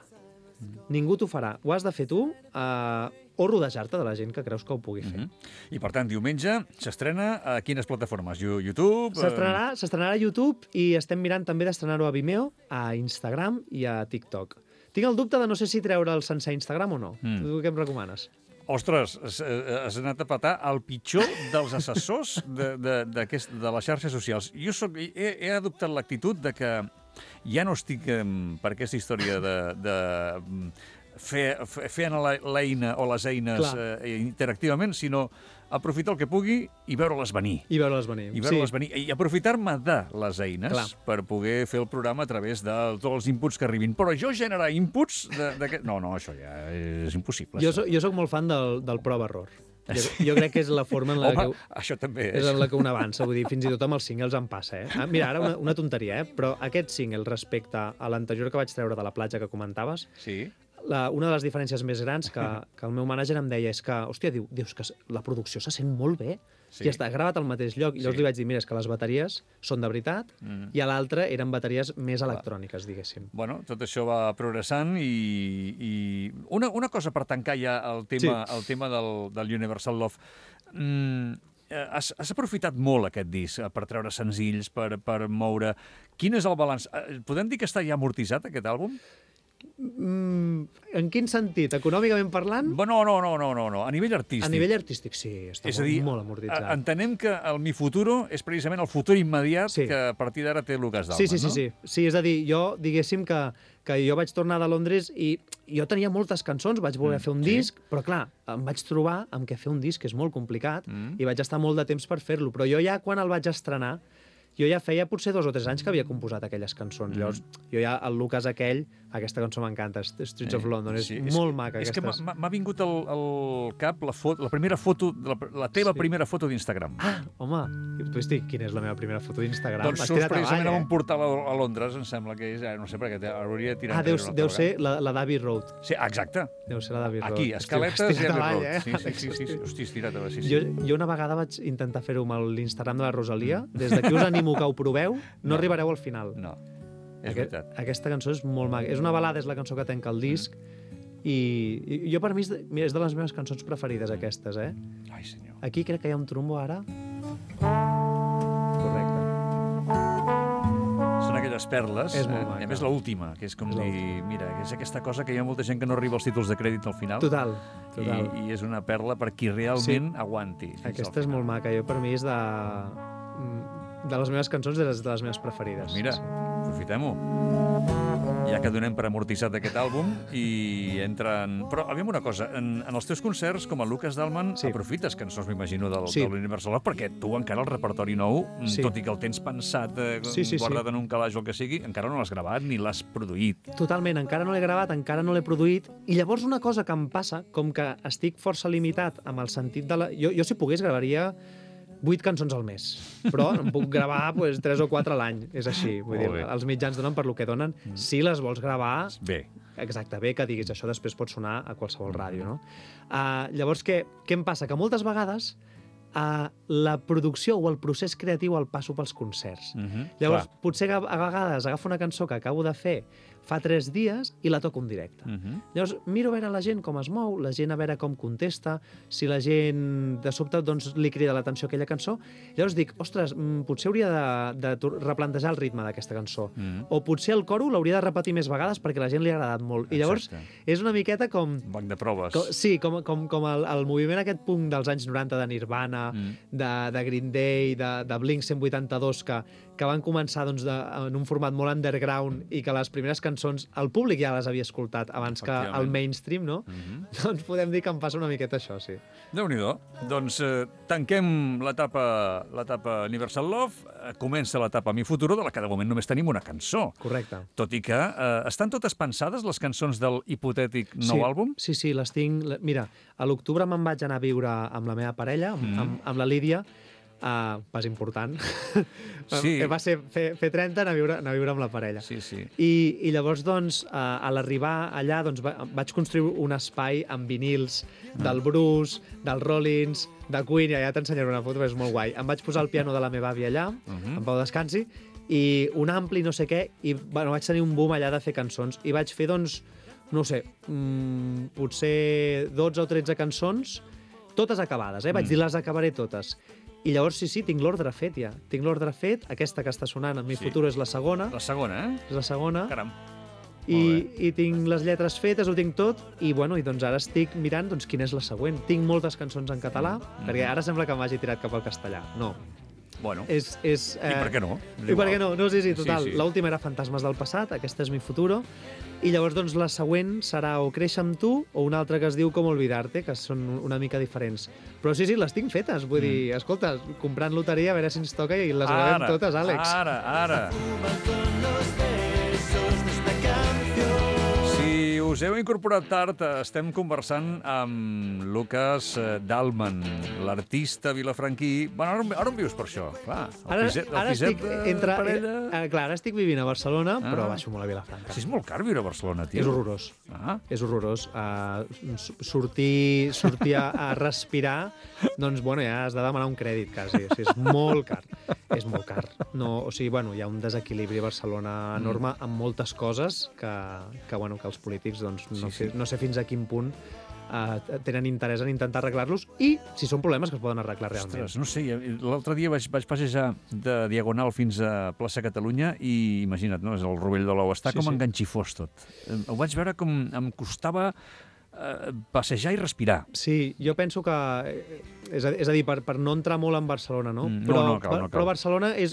Ho has de fer tu o rodejar-te de la gent que creus que ho pugui fer. I per tant, diumenge s'estrena a quines plataformes? YouTube? S'estrenarà a YouTube i estem mirant també d'estrenar-ho a Vimeo, a Instagram i a TikTok. Tinc el dubte de no sé si treure'l sense Instagram o no. Tu què em recomanes? Ostres, has anat a patar el pitjor dels assessors de les xarxes socials. Jo he adoptat l'actitud de que ja no estic per aquesta història de fer anar l'eina o les eines interactivament, sinó aprofitar el que pugui i veure-les venir. I aprofitar-me de les eines per poder fer el programa a través de tots els inputs que arribin. Però jo generar inputs... No, això ja és impossible. Jo soc molt fan del prova-error. Jo crec que és la forma en la que... això també és. És en la que un avança, vull dir, fins i tot amb els singles em passa, Mira, ara una tonteria, però aquest single respecte a l'anterior que vaig treure de la platja que comentaves, una de les diferències més grans que el meu mànager em deia és que, hòstia, dius que la producció se sent molt bé, i està gravat al mateix lloc. I llavors li vaig dir, mira, és que les bateries són de veritat, i a l'altre eren bateries més electròniques, diguéssim. Bueno, tot això va progressant i una cosa per tancar ja el tema del Universal Love. Has aprofitat molt aquest disc per treure senzills, per moure... Quin és el balanç? Podem dir que està ja amortitzat, aquest àlbum? En quin sentit? Econòmicament parlant? No. A nivell artístic. A nivell artístic, sí. Està molt amortitzat. Entenem que el Mi Futuro és precisament el futur immediat que a partir d'ara té Lucas Dalman, no? Sí, és a dir, jo, diguéssim que jo vaig tornar de Londres i jo tenia moltes cançons, vaig voler fer un disc, però clar, em vaig trobar amb què fer un disc és molt complicat i vaig estar molt de temps per fer-lo, però jo ja quan el vaig estrenar, jo ja feia potser 2 o 3 anys que havia composat aquelles cançons. Llavors, jo ja, el Lucas aquell, aquesta cançó m'encanta, Streets of London, és molt maca. És que m'ha vingut al cap la primera foto, la teva primera foto d'Instagram. Ah, home, tu estic, quina és la meva primera foto d'Instagram? Doncs surts precisament en un portal a Londres, em sembla que és, no sé per què, hauria de tirar... Deu ser la d'Abbey Road. Sí, exacte. Deu ser la d'Abbey Road. Aquí, Escaletes i Abbey Road. Sí. Hosti, estirat. Jo una vegada vaig intentar fer-ho amb l'Instagram de la Rosalia, des d'aquí us animo que ho proveu, no arribareu al final. No, és veritat. Aquesta cançó és molt maca. És una balada, és la cançó que tanca el disc, i jo per mi és de les meves cançons preferides, aquestes, eh? Ai, senyor. Aquí crec que hi ha un trombo ara. Correcte. Són aquelles perles. És molt maca. I a més l'última, que és com dir, mira, és aquesta cosa que hi ha molta gent que no arriba als títols de crèdit al final. Total. I és una perla per qui realment aguanti. Aquesta és molt maca. Jo per mi és de les meves cançons, de les meves preferides. Mira, aprofitem-ho. Ja que donem per amortitzat aquest àlbum i entren... Però, aviam una cosa, en els teus concerts, com a Lucas Dalman, aprofites cançons, m'imagino, de l'Universal Love, perquè tu encara el repertori nou, tot i que el tens pensat, guardat en un calaix o el que sigui, encara no l'has gravat ni l'has produït. Totalment, encara no l'he gravat, encara no l'he produït, i llavors una cosa que em passa, com que estic força limitat amb el sentit de la... Jo si pogués, gravaria 8 cançons al mes, però em puc gravar 3 o 4 a l'any, és així. Vull dir, els mitjans donen per lo que donen. Si les vols gravar... Bé. Exacte, bé que diguis, això després pot sonar a qualsevol ràdio, no? Llavors, què em passa? Que moltes vegades la producció o el procés creatiu el passo pels concerts. Llavors, potser a vegades agafo una cançó que acabo de fer fa 3 dies i la toco en directe. Llavors, miro a veure la gent com es mou, la gent a veure com contesta, si la gent de sobte li crida l'atenció aquella cançó. Llavors dic, ostres, potser hauria de replantejar el ritme d'aquesta cançó. O potser el coro l'hauria de repetir més vegades perquè la gent li ha agradat molt. I llavors és una miqueta com... Banc de proves. Sí, com el moviment aquest punt dels anys 90 de Nirvana, de Green Day, de Blink 182, que van començar en un format molt underground i que les primeres cançons el públic ja les havia escoltat abans que el mainstream, no? Doncs podem dir que em passa una miqueta això, sí. Déu-n'hi-do. Doncs tanquem l'etapa Universal Love, comença l'etapa Mi Futuro, de la que de moment només tenim una cançó. Correcte. Tot i que estan totes pensades, les cançons del hipotètic nou àlbum? Sí, les tinc... Mira, a l'octubre me'n vaig anar a viure amb la meva parella, amb la Lídia, pas important. Va ser fer 30, anar a viure amb la parella. Sí. I llavors, doncs, a l'arribar allà, doncs, vaig construir un espai amb vinils del Bruce, dels Rollins, de Queen, i allà t'ensenyaré una foto, és molt guai. Em vaig posar el piano de la meva àvia allà, en pau descansi, i un ampli no sé què, i vaig tenir un boom allà de fer cançons. I vaig fer, doncs, no sé, potser 12 o 13 cançons, totes acabades, Vaig dir, les acabaré totes. I llavors, sí, tinc l'ordre fet, ja. Tinc l'ordre fet. Aquesta que està sonant, en Mi Futuro, és la segona. La segona, És la segona. Caram. I tinc les lletres fetes, ho tinc tot, i doncs ara estic mirant quina és la següent. Tinc moltes cançons en català, perquè ara sembla que m'hagi tirat cap al castellà. No. Bueno. I per què no? I per què no? No, sí, total. L'última era Fantasmes del passat, aquesta és Mi Futuro, i llavors doncs la següent serà o Créixer amb tu o una altra que es diu Com olvidarte, que són una mica diferents. Però sí, les tinc fetes, vull dir, escolta, comprant loteria a veure si ens toca i les gravem totes, Àlex. Ara. Si us us heu incorporat tard, estem conversant amb Lucas Dalman, l'artista vilafranquí. Bueno, ara on vius per això? Clar, Ara estic parella... clar, ara estic vivint a Barcelona, però baixo molt a Vilafranca. Sí, és molt car viure a Barcelona, tio. És horrorós. És horrorós. Sortir a respirar, doncs, bueno, ja has de demanar un crèdit, quasi. O sigui, és molt car. És molt car. No, o sigui, bueno, hi ha un desequilibri a Barcelona enorme amb moltes coses que els polítics, doncs, no sé fins a quin punt tenen interès en intentar arreglar-los i si són problemes que es poden arreglar realment. Ostres, no sé, l'altre dia vaig passejar de Diagonal fins a plaça Catalunya i imagina't, no? És el rovell de l'ou, està com enganxifós tot. Ho vaig veure com em costava passejar i respirar. Sí, jo penso que... És a dir, per no entrar molt en Barcelona, no? No cal. Però Barcelona és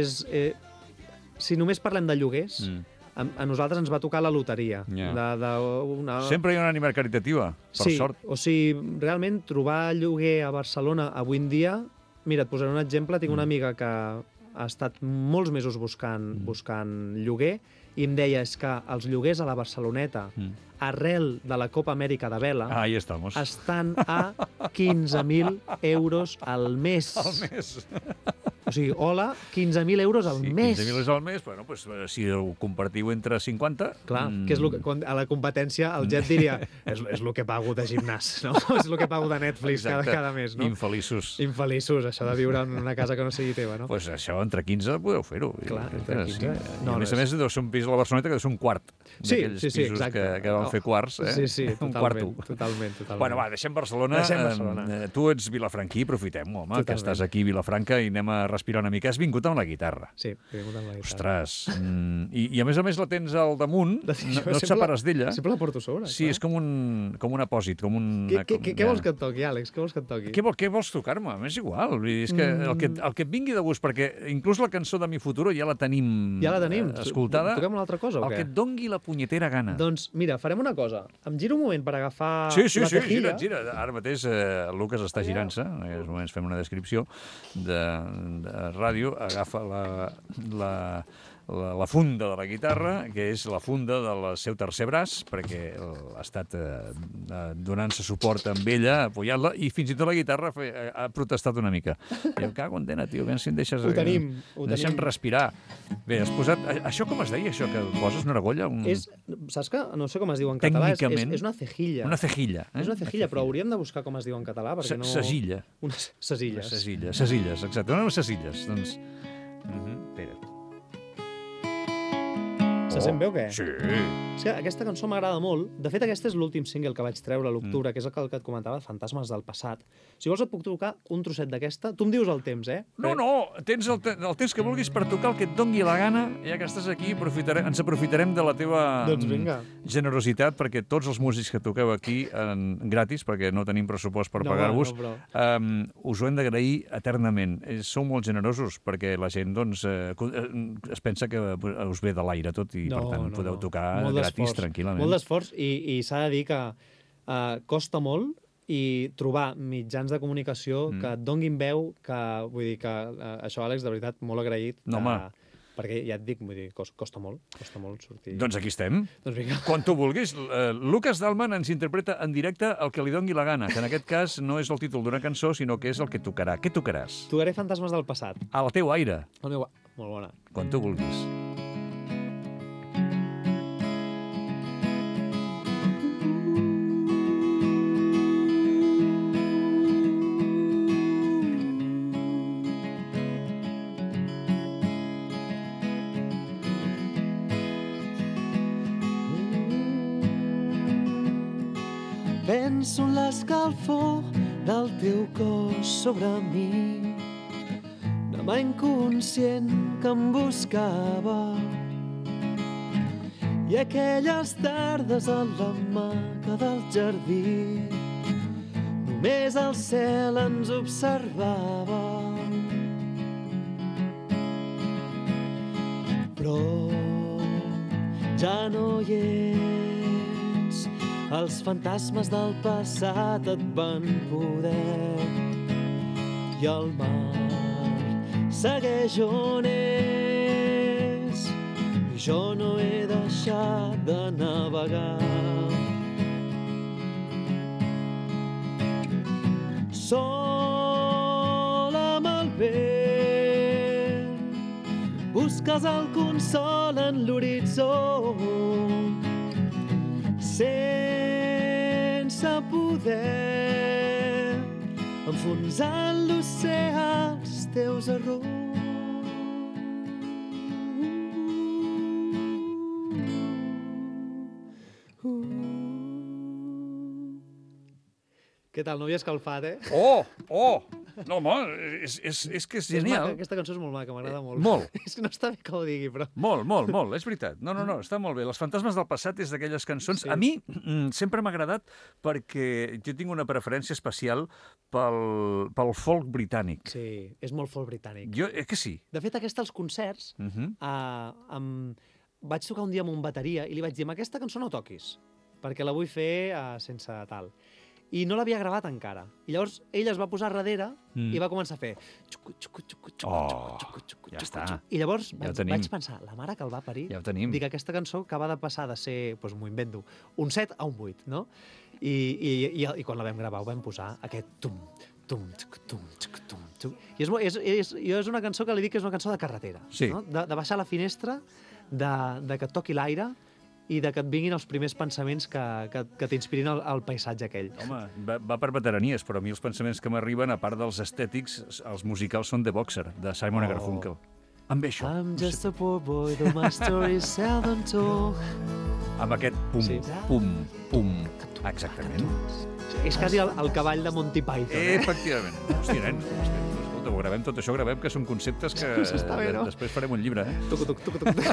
si només parlem de lloguers, a nosaltres ens va tocar la loteria. Sempre hi ha una ànima caritativa, per sort. O sigui, realment trobar lloguer a Barcelona avui en dia... Mira, et posaré un exemple. Tinc una amiga que ha estat molts mesos buscant lloguer i em deia és que els lloguers a la Barceloneta, arrel de la Copa Amèrica de vela, estan a 15.000 euros al mes. Al mes. O sigui, hola, 15.000 euros al mes. 15.000 euros al mes, bueno, pues, si ho compartiu entre 50... Clar, que és a la competència el Jet diria és el que pago de gimnàs, no? És el que pago de Netflix cada mes, no? Infeliços. Infeliços, això de viure en una casa que no sigui teva, no? Pues això, entre 15 podeu fer-ho. Clar, entre 15. No, a més, deu ser un pis a la Barceloneta que deu ser un quart. Sí, pisos que van fer quarts, Sí, totalment. Bueno, va, deixem Barcelona. Tu ets vilafranquí, aprofitem-ho, home, que estàs aquí a Vilafranca i anem a respirar una mica. Has vingut amb la guitarra. Sí, he vingut amb la guitarra. Ostres, i a més la tens al damunt, no et separes d'ella. Sempre la porto sobre. Sí, és com un apòsit, com un... Què vols que et toqui, Àlex? Què vols que et toqui? Què vols tocar-me? M'és igual. És que el que et vingui de gust, perquè inclús la cançó de Mi Futuro ja la tenim escoltada. Toquem una altra cosa o què? El que et dongui la punyetera gana. Doncs mira, farem una cosa. Em giro un moment per agafar la tejilla. Gira. Ara mateix el Lucas està girant-se. En aquests moments fem una descripció de ràdio. Agafa la funda de la guitarra, que és la funda del seu tercer braç, perquè ha estat donant-se suport amb ella, apoyant-la, i fins i tot la guitarra ha protestat una mica. I em cago en dena, tio, ben si em deixes... Ho tenim. Deixem respirar. Bé, has posat... Això com es deia, això, que poses una argolla? Saps que? No sé com es diu en català. Tècnicament... És una cejilla. Una cejilla. És una cejilla, però hauríem de buscar com es diu en català, perquè no... Cesilla. Unes cesilles. Cesilles, exacte. Unes cesilles. Doncs... Espera. Se sent bé o què? Sí. És que aquesta cançó m'agrada molt. De fet, aquest és l'últim single que vaig treure a l'octubre, que és el que et comentava, Fantasmes del passat. Si vols et puc tocar un trosset d'aquesta. Tu em dius el temps, eh? No, tens el temps que vulguis per tocar el que et dongui la gana. Ja que estàs aquí, ens aprofitarem de la teva generositat, perquè tots els músics que toqueu aquí, gratis, perquè no tenim pressupost per pagar-vos, us ho hem d'agrair eternament. Sou molt generosos, perquè la gent es pensa que us ve de l'aire tot i, per tant, podeu tocar gratis, tranquil·lament. Molt d'esforç, i s'ha de dir que costa molt i trobar mitjans de comunicació que et donguin veu, que vull dir que això, Àlex, de veritat, molt agraït. No, home. Perquè ja et dic, vull dir, costa molt sortir. Doncs aquí estem. Doncs vinga. Quan tu vulguis. Lucas Dalman ens interpreta en directe el que li dongui la gana, que en aquest cas no és el títol d'una cançó, sinó que és el que tocarà. Què tocaràs? Tocaré Fantasmes del passat. Al teu aire. Molt bona. Quan tu vulguis. Penso en l'escalfor del teu cos sobre mi, una mà inconscient que em buscava, i aquelles tardes a la maca del jardí només el cel ens observava. Però ja no hi ets, els fantasmes del passat et van poder, i el mar segueix on és, i jo no he deixat deixar de navegar. Sol amb el vent, busques el consol en l'horitzó, sense poder enfonsar en l'oceà els teus errors. Què tal? No havia escalfat, eh? Oh! No, home, és que és genial. Aquesta cançó és molt maca, m'agrada molt. Molt. És que no està bé que ho digui, però... Molt, és veritat. No, està molt bé. Les fantasmes del passat és d'aquelles cançons... Sí. A mi sempre m'ha agradat perquè jo tinc una preferència especial pel folk britànic. Sí, és molt folk britànic. Que sí. De fet, aquesta als concerts, vaig tocar un dia amb un bateria i li vaig dir, amb aquesta cançó no toquis, perquè la vull fer sense tal. I no l'havia gravat encara. I llavors ell es va posar darrere i va començar a fer... Ja està. I llavors Ja ho tenim. vaig pensar, la mare que el va parir. Ja ho tenim. Dic, aquesta cançó acaba de passar de ser, doncs m'ho invento, un 7 a un 8, no? I quan la vam gravar ho vam posar aquest tum, tum, txuc, tum, txuc, tum, txuc. I és una cançó que li dic que és una cançó de carretera. Sí. No? De baixar la finestra, de que et toqui l'aire i de que et vinguin els primers pensaments que t'inspirin el paisatge aquell. Home, va per veteranies, però a mi els pensaments que m'arriben, a part dels estètics, els musicals són The Boxer, de Simon Garfunkel. Amb això. I'm just a poor boy, though my story is seldom told. Amb aquest pum, Sí. pum. Exactament. És quasi el cavall de Monty Python, Efectivament. Hòstia, nen, escolta, ho gravem tot això, que són conceptes que Està bé, no? després farem un llibre, eh? Tuc.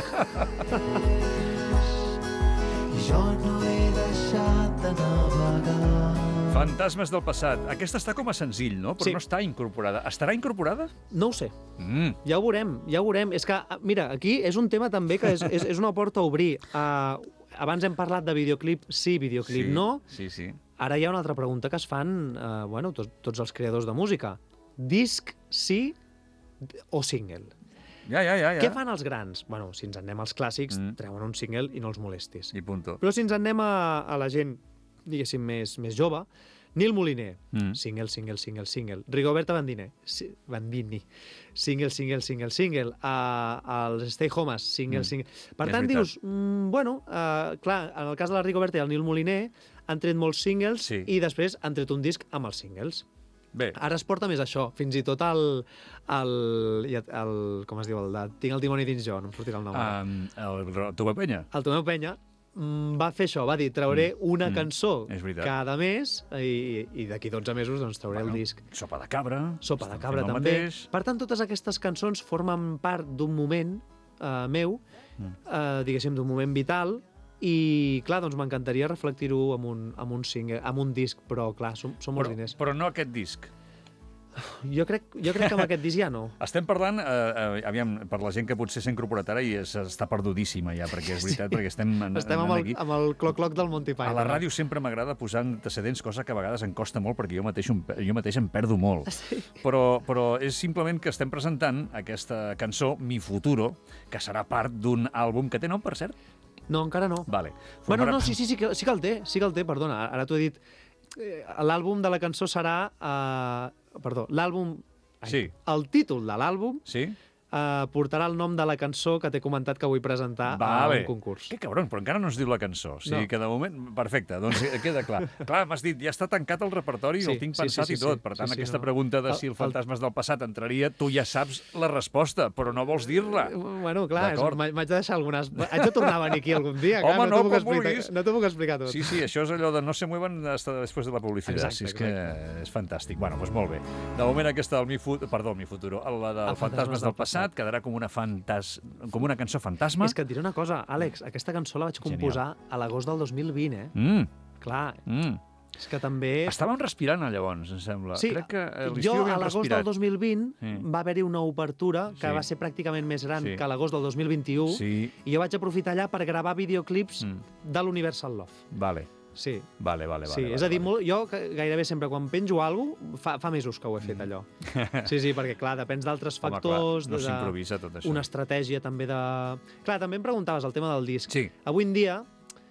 Jo no he deixat de navegar. Fantasmes del passat. Aquesta està com a senzill, no? Però Sí. no està incorporada. Estarà incorporada? No ho sé. Ja ho veurem. És que, mira, aquí és un tema també que és una porta a obrir. Abans hem parlat de videoclip sí, videoclip no. Sí. Ara hi ha una altra pregunta que es fan tots els creadors de música. Disc sí o single? Ja. Què fan els grans? Bueno, si ens en anem als clàssics, treuen un single i no els molestis. I punto. Però si ens en anem a la gent, diguéssim, més jove, Nil Moliner, single. Rigoberta Bandini, single. Els Stay Homes, single. Per És tant, veritat. dius, clar, en el cas de la Rigoberta i el Nil Moliner han tret molts singles Sí. i després han tret un disc amb els singles. Bé, Ara es porta més això, fins i tot el com es diu, tinc el dimoni dins jo, no em sortirà el nom. el Tomeu Penya. El Tomeu Penya va fer això, va dir, trauré una cançó És veritat. cada mes i d'aquí 12 mesos doncs, trauré el disc. Sopa de cabra. Sopa de estan cabra fent el també. mateix. Per tant, totes aquestes cançons formen part d'un moment meu, diguéssim, d'un moment vital, i, clar, doncs m'encantaria reflectir-ho amb un single, amb un disc, però, clar, són molts diners. Però no aquest disc. Jo crec que amb aquest disc ja no. Estem parlant, aviam, per la gent que potser s'ha incorporat ara i està perdudíssima ja, perquè és veritat, perquè estem Estem amb el cloc-cloc del Monty Python. A la ràdio sempre m'agrada posar antecedents, cosa que a vegades em costa molt perquè jo mateix em perdo molt. Sí. Però és simplement que estem presentant aquesta cançó, Mi Futuro, que serà part d'un àlbum que té nom, per cert? No, encara no. Vale. Bueno, no, sí que el té, perdona, ara t'ho he dit. L'àlbum de la cançó serà... l'àlbum... Sí. El títol de l'àlbum Sí? portarà el nom de la cançó que t'he comentat que vull presentar a un concurs. Que cabron, però encara no es diu la cançó. O sigui No. que de moment... Perfecte, doncs queda clar. Clar, m'has dit, ja està tancat el repertori, Sí, el tinc sí, pensat sí, i tot. sí. Per tant, Sí, aquesta no. pregunta de si el Fantasmes del passat entraria, tu ja saps la resposta, però no vols dir-la. Bueno, clar, D'acord. m'haig de deixar algunes... Haig de tornar a venir aquí algun dia, clar, Home, no, t'ho puc com explicar, vulguis. no t'ho puc explicar tot. Sí, això és allò de no se mueven hasta després de la publicitat. Exacte, Sí, és que és fantàstic. Bueno, doncs molt bé. De moment aquesta del Mi Futuro, la del Fantasmes del passat, quedarà com una cançó fantasma. És que et diré una cosa, Àlex, aquesta cançó la vaig composar a l'agost del 2020, Clar, és que també... Estàvem respirant llavors, em sembla. Sí, Crec que jo l'estiu a havíem l'agost respirat. del 2020 Sí. va haver-hi una obertura que Sí. va ser pràcticament més gran Sí. que a l'agost del 2021 Sí. i jo vaig aprofitar allà per gravar videoclips de l'Universal Love. Vale. Sí. Vale. Sí, és a dir, jo gairebé sempre quan penjo alguna cosa, fa mesos que ho he fet, allò. Sí, perquè, clar, depèn d'altres factors. Home, clar, no s'improvisa tot això. Una estratègia també de... Clar, també em preguntaves el tema del disc. Sí. Avui en dia,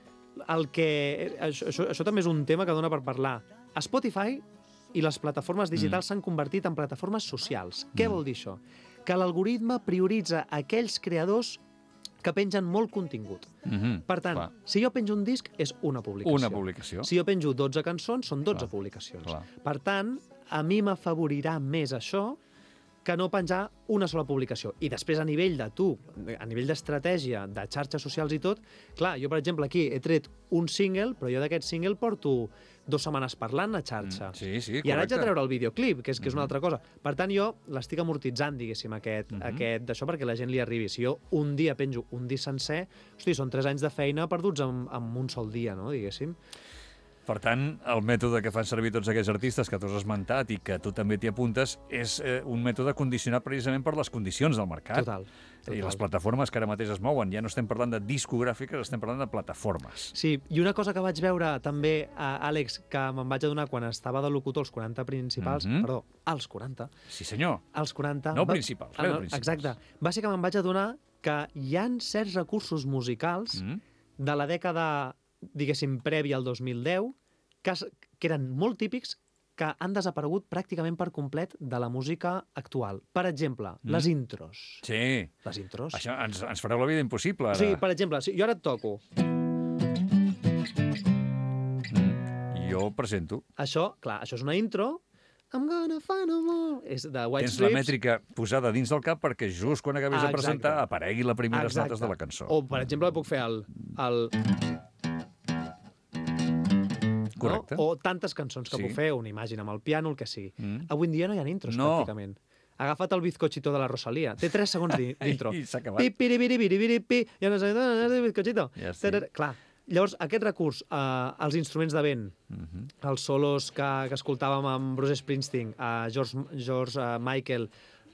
això també és un tema que dona per parlar. Spotify i les plataformes digitals s'han convertit en plataformes socials. Què vol dir això? Que l'algoritme prioritza aquells creadors que pengen molt contingut. Per tant, si jo penjo un disc, és una publicació. Una publicació. Si jo penjo 12 cançons, són 12 publicacions. Clar. Per tant, a mi m'afavorirà més això que no penjar una sola publicació. I després, a nivell de tu, a nivell d'estratègia, de xarxes socials i tot, clar, jo, per exemple, aquí he tret un single, però jo d'aquest single porto 2 setmanes parlant a xarxa. Sí, correcte. I ara haig de treure el videoclip, que és una altra cosa. Per tant, jo l'estic amortitzant, diguéssim, aquest d'això, perquè la gent li arribi. Si jo un dia penjo un disc sencer, hosti, són 3 anys de feina perduts en un sol dia, no?, diguéssim. Per tant, el mètode que fan servir tots aquests artistes que tu has esmentat i que tu també t'hi apuntes és un mètode condicionat precisament per les condicions del mercat. Total. I les plataformes que ara mateix es mouen. Ja no estem parlant de discogràfiques, estem parlant de plataformes. Sí, i una cosa que vaig veure també, Àlex, que me'n vaig adonar quan estava de locutor als 40 principals, perdó, als 40. Sí, senyor. Als 40. No principals, principals. Exacte. Va ser que me'n vaig adonar que hi ha certs recursos musicals de la dècada, diguéssim, prèvia al 2010, que eren molt típics, que han desaparegut pràcticament per complet de la música actual. Per exemple, les intros. Sí. Les intros. Això ens fareu la vida impossible, ara. Sí, per exemple, jo ara et toco. Jo presento. Això, clar, això és una intro. I'm gonna find a more. És de White Tens Stripes. la mètrica posada dins del cap perquè just quan acabis de presentar aparegui les primeres notes de la cançó. O, per exemple, puc fer el... Correcte. No? O tantes cançons que puc fer, una imatge amb el piano, el que sigui. Avui en dia no hi ha intros, pràcticament. Agafa't el bizcochito de la Rosalía. Té 3 segons d'intro. I s'ha acabat. Pi, ja no sé, bizcochito. Ja sí. Clar, llavors, aquest recurs, els instruments de vent, els solos que escoltàvem amb Bruce Springsteen, George Michael,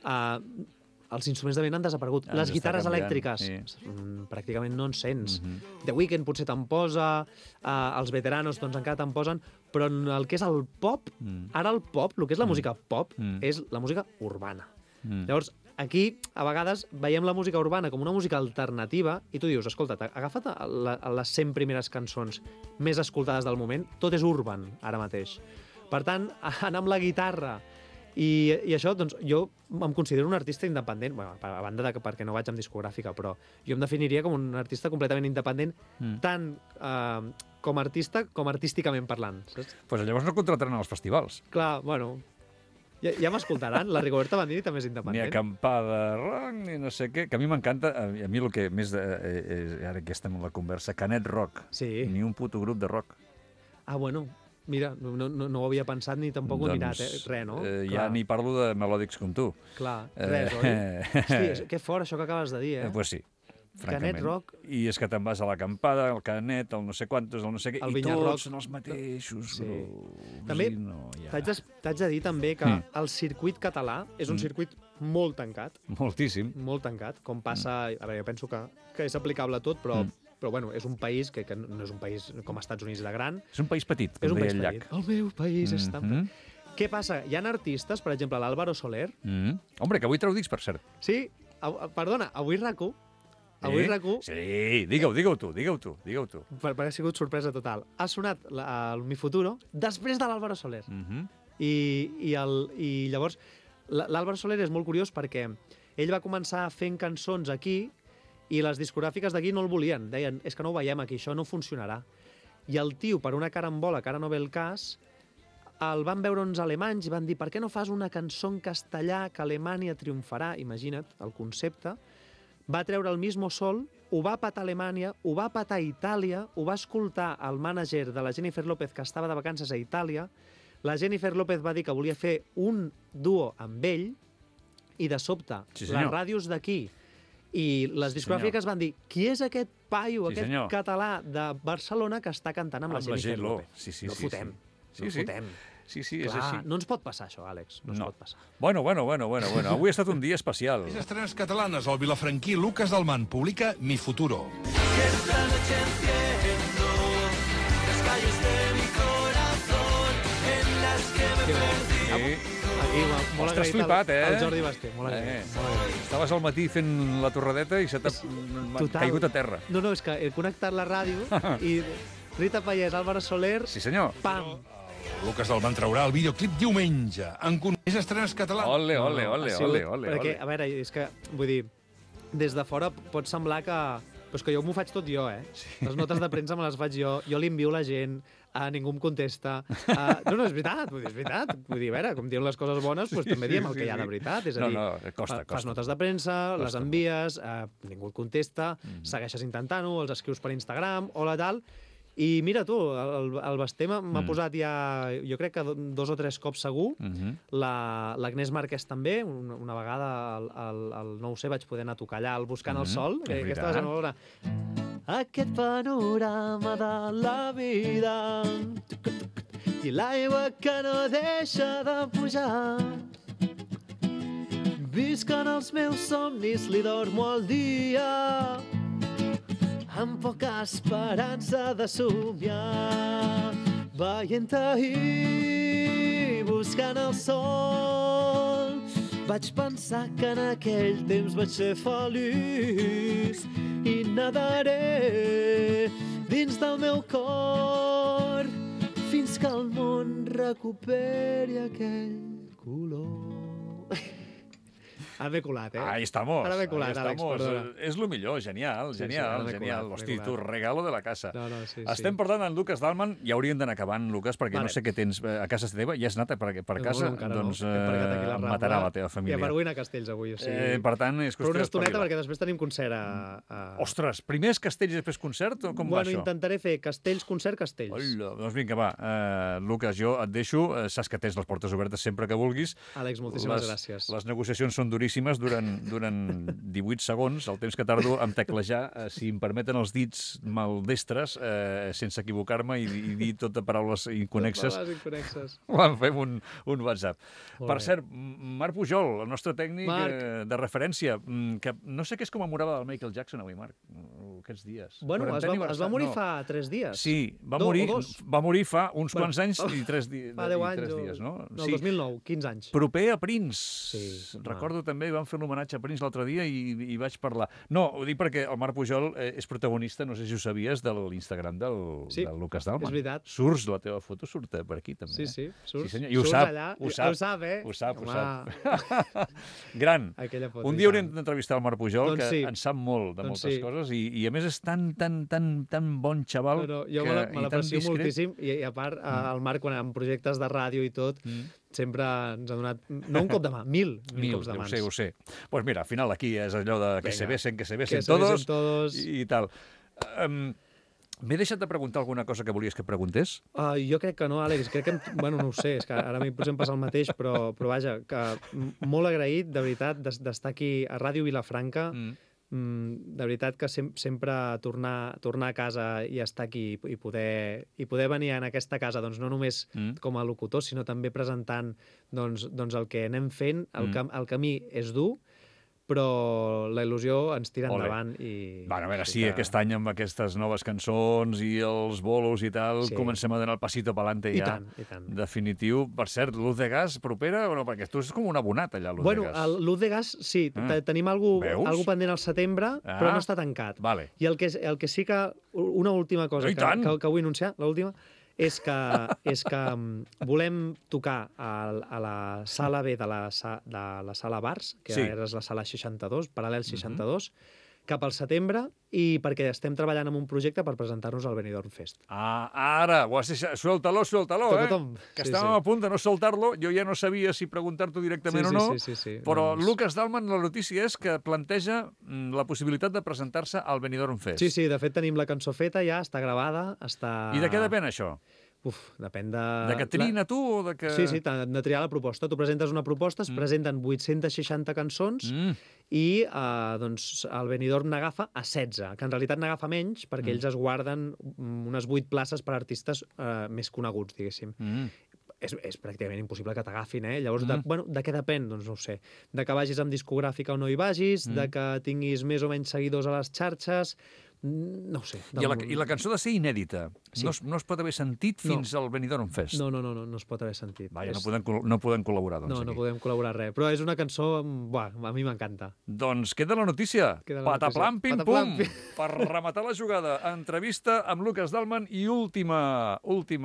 els instruments de vent han desaparegut. Les guitarres elèctriques, pràcticament no en sents. The Weeknd potser te'n posa, els veteranos doncs encara te'n posen, però en el que és el pop, ara el pop, el que és la música pop, és la música urbana. Llavors, aquí, a vegades, veiem la música urbana com una música alternativa i tu dius, escolta, agafa't les 100 primeres cançons més escoltades del moment, tot és urban, ara mateix. Per tant, anar amb la guitarra i això, doncs, jo em considero un artista independent, bueno, a banda de que perquè no vaig amb discogràfica, però jo em definiria com un artista completament independent, tant com a artista com artísticament parlant. Saps? Pues llavors no contrataran als festivals. Clar, bueno, ja m'escoltaran. La Rigoberta Bandini també és independent. Ni acampada rock, ni no sé què, que a mi m'encanta, a mi el que més, ara que estem en la conversa, Canet Rock. Sí. Ni un puto grup de rock. Ah, bueno, mira, no ho havia pensat ni tampoc ho he mirat, res, no? Ja ni parlo de melòdics com tu. Clar, res, oi? Hosti, que fort això que acabes de dir, Pues sí, francament. Canet Rock. I és que te'n vas a l'acampada, el Canet, el no sé quantos, el no sé què, i tots són els mateixos. Sí. També t'haig de dir també que el circuit català és un circuit molt tancat. Moltíssim. Molt tancat, com passa... A veure, jo penso que és aplicable a tot, però bueno, és un país que no és un país com els Estats Units de gran. És un país petit, com deia el llac. El meu país és tan petit. Què passa? Hi ha artistes, per exemple, l'Álvaro Soler. Home, que avui treu discs, per cert. Sí, perdona, avui RAC1. Avui RAC1... Sí, digue-ho tu. Perquè ha sigut sorpresa total. Ha sonat el Mi Futuro després de l'Álvaro Soler. I llavors, l'Álvaro Soler és molt curiós perquè ell va començar fent cançons aquí i les discogràfiques d'aquí no el volien. Deien, és que no ho veiem aquí, això no funcionarà. I el tio, per una carambola, que ara no ve el cas, el van veure uns alemanys i van dir, per què no fas una cançó en castellà que Alemanya triomfarà? Imagina't el concepte. Va treure el mismo sol, ho va patar a Alemanya, ho va patar a Itàlia, ho va escoltar el mànager de la Jennifer López, que estava de vacances a Itàlia. La Jennifer López va dir que volia fer un duo amb ell i de sobte, les ràdios d'aquí i les discogràfiques van dir, qui és aquest paio, aquest català de Barcelona que està cantant amb la Jennifer López? No el fotem. No el fotem. Sí, és així. No ens pot passar això, Àlex. No ens pot passar. Bueno. Avui ha estat un dia especial. Les estrenes catalanes, el vilafranquí Lucas Dalman publica Mi Futuro. calles de mi corazón en las que me perdí. Aquí, molt Ostres, agraït flipat, al Jordi Basté, molt agraït. Molt agraït. Estaves al matí fent la torradeta i se t'ha caigut a terra. No, és que he connectat la ràdio i Rita Pallès, Álvaro Soler, Sí, senyor. pam! Lucas Dalman traurà el videoclip diumenge. En més estrenes catalans. Ole, ole, ole, Ha sigut- ole, ole. Perquè, a veure, és que, vull dir, des de fora pot semblar que... Però és que jo m'ho faig tot jo, Sí. Les notes de premsa me les faig jo li envio a la gent, ningú em contesta. No, és veritat, vull dir, és veritat. Vull dir, a veure, com diem les coses bones, doncs també diem el que hi ha de veritat. És a dir, costa. fas notes de premsa, les envies, ningú et contesta, segueixes intentant-ho, els escrius per Instagram, hola, tal... I mira tu, el Basté m'ha posat ja, jo crec que 2 o 3 cops segur, l'Agnès Marquès també, una vegada al no ho sé, vaig poder anar a tocar allà Buscant el Sol, aquesta va ser molt bona. Aquest panorama de la vida i l'aigua que no deixa de pujar. Visc en els meus somnis, li dormo al dia, amb poca esperança de somiar. Veient ahir, buscant el sol, vaig pensar que en aquell temps vaig ser feliç i nadaré dins del meu cor fins que el món recuperi aquell color. Ara m'he colat, Ahí estamos. Ara m'he colat, Àlex, perdona. És lo millor, genial, genial, ara m'he genial. colat, Hosti, m'he tu, colat. regalo de la casa. No, sí. Estem parlant amb Lucas Dalman, i hauríem d'anar acabant, Lucas, perquè Vale. no sé què tens a casa teva. Ja has anat per casa, encara doncs no. Hem aparcat aquí la Rambla. matarà la teva família. I a part vull anar a Castells avui, o sigui... Per tant, és Però qüestió una estoneta, d'espavilar. perquè després tenim concert Ostres, primer és Castells i després concert, o com va Bueno, això? intentaré fer Castells, concert, Castells. Hola, doncs vinga, va. Lucas, jo et deixo. Saps que tens les portes obertes sempre que vulguis. Àlex, moltíssimes gràcies. Les negociacions són duríssimes, duren 18 segons, el temps que tardo en teclejar, si em permeten els dits maldestres, sense equivocar-me i dir tot de paraules inconexes. Paraules inconexes. Quan fem un WhatsApp. Molt Per bé. cert, Marc Pujol, el nostre tècnic de referència, que no sé què es commemorava del Michael Jackson avui, Marc, aquests dies. Bueno, es 40è va morir no. fa 3 dies. Sí, va O morir, dos. va morir fa uns Bueno, quants anys i 3 Fa 10 anys. dies, no? No, el 2009, 15 anys. Proper a Prince. Sí, Recordo també, vam fer un homenatge a Prince l'altre dia i vaig parlar. No, ho dic perquè el Marc Pujol és protagonista, no sé si ho sabies, de l'Instagram del Lucas Dalman. és veritat. Surts, la teva foto surt per aquí, també. Sí, surts, senyor. I ho surts sap, allà. ho sap. Ho sap, Ho sap, ho Home, sap. Gran. Aquella foto, Un i dia tant. haurem d'entrevistar el Marc Pujol, Doncs que sí. en sap molt de Doncs moltes sí. coses i a més és tan bon xaval Jo i me tan l'aprecio discret. moltíssim i a part el Marc, quan en projectes de ràdio i tot, sempre ens ha donat, no un cop de mà, mil cops de mans. Ho sé. Pues mira, al final aquí és allò de que Vinga. se besen Que se besen todos, todos. i tal. M'he deixat de preguntar alguna cosa que volies que preguntés? Jo crec que no, Àlex. Crec que, bueno, no ho sé, és que ara m'hi posem passar el mateix, però vaja, que molt agraït, de veritat, d'estar aquí a Ràdio Vilafranca. De veritat que sempre tornar a casa i estar aquí i poder venir en aquesta casa, doncs no només com a locutor, sinó també presentant doncs el que anem fent. El camí és dur, però la il·lusió ens tira endavant. Bueno, a veure, sí, aquest any amb aquestes noves cançons i els bolos i tal, comencem a donar el passito pa'lante ja. I tant. Definitiu. Per cert, Luz de Gas propera? Bueno, perquè tu és com un abonat allà, Luz de Gas. Bueno, Luz de Gas, sí, tenim algú pendent al setembre, però no està tancat. Vale. I el que sí que... Una última cosa que vull anunciar, l'última, és que volem tocar a la sala B de la sala Bars, que és la sala 62, Paral·lel 62, cap al setembre, i perquè estem treballant en un projecte per presentar-nos al Benidorm Fest. Ara, ho has deixat. Suéltalo, que estàvem a punt de no soltar-lo. Jo ja no sabia si preguntar-t'ho directament o no, però Lucas Dalman, la notícia és que planteja la possibilitat de presentar-se al Benidorm Fest. Sí, de fet tenim la cançó feta ja, està gravada, està... I de què depèn això? Depèn de... De que triïn a tu o de que... Sí, de triar la proposta. Tu presentes una proposta, es presenten 860 cançons i doncs el Benidorm n'agafa a 16, que en realitat n'agafa menys perquè ells es guarden unes 8 places per artistes més coneguts, diguéssim. És pràcticament impossible que t'agafin, Llavors, de què depèn? Doncs no ho sé. De que vagis amb discogràfica o no hi vagis, de que tinguis més o menys seguidors a les xarxes, No ho sé. I la cançó ha de ser inèdita. Sí. No es pot haver sentit fins al Benidorm Fest. No es pot haver sentit. Vaja, no podem col·laborar, doncs, No aquí. podem col·laborar res. Però és una cançó... Buah, a mi m'encanta. Doncs queda la notícia. Queda la Pataplam, notícia. pim-pum. Pataplam, Per rematar la jugada, entrevista amb Lucas Dalman i última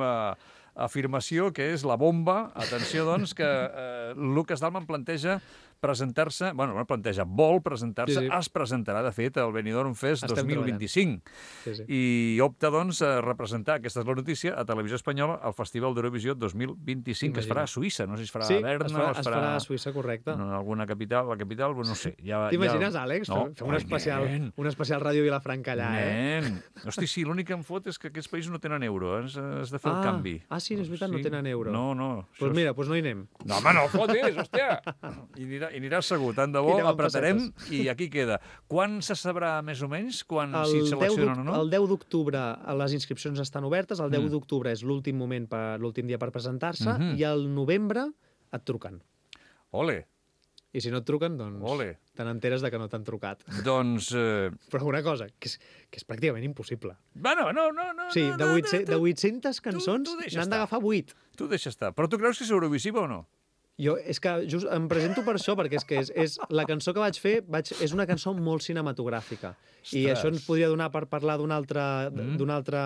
afirmació, que és la bomba. Atenció, doncs, que Lucas Dalman planteja presentar-se, vol presentar-se, Sí. es presentarà, de fet, al Benidorm Fest Estem 2025. Sí. I opta, doncs, a representar, aquesta és la notícia, a Televisió Espanyola, al Festival d'Eurovisió 2025, que es farà a Suïssa. No sé si es farà a Berna o es farà a Suïssa, correcte. en alguna capital, la capital, no sé. T'imagines, Àlex? Fem un especial Ràdio Vilafranca allà, Nen. Hosti, sí, l'únic que em fot és que aquests països no tenen euro. Has de fer el canvi. Sí, és veritat, no tenen euro. No. Doncs mira, no hi anem. No, home, no fotis, hòstia! I aniràs segur, tant de bo, Anirem amb apretarem pessetes. i aquí queda. Quan se sabrà més o menys? Si El seleccionen o no? 10 d'octubre les inscripcions estan obertes, el 10 d'octubre és l'últim dia per presentar-se, i al novembre et truquen. Ole, I si no et truquen, doncs Ole. te n'enteres de que no t'han trucat. doncs... Però una cosa, que és pràcticament impossible. Bueno, no. Sí, de 800 cançons deixa n'han d'agafar 8. Tu deixa estar. Però tu creus que és Eurovisiva o no? Jo, és que just em presento per això, perquè és la cançó que vaig fer és una cançó molt cinematogràfica. I Ostres. això ens podria donar per parlar d'un altre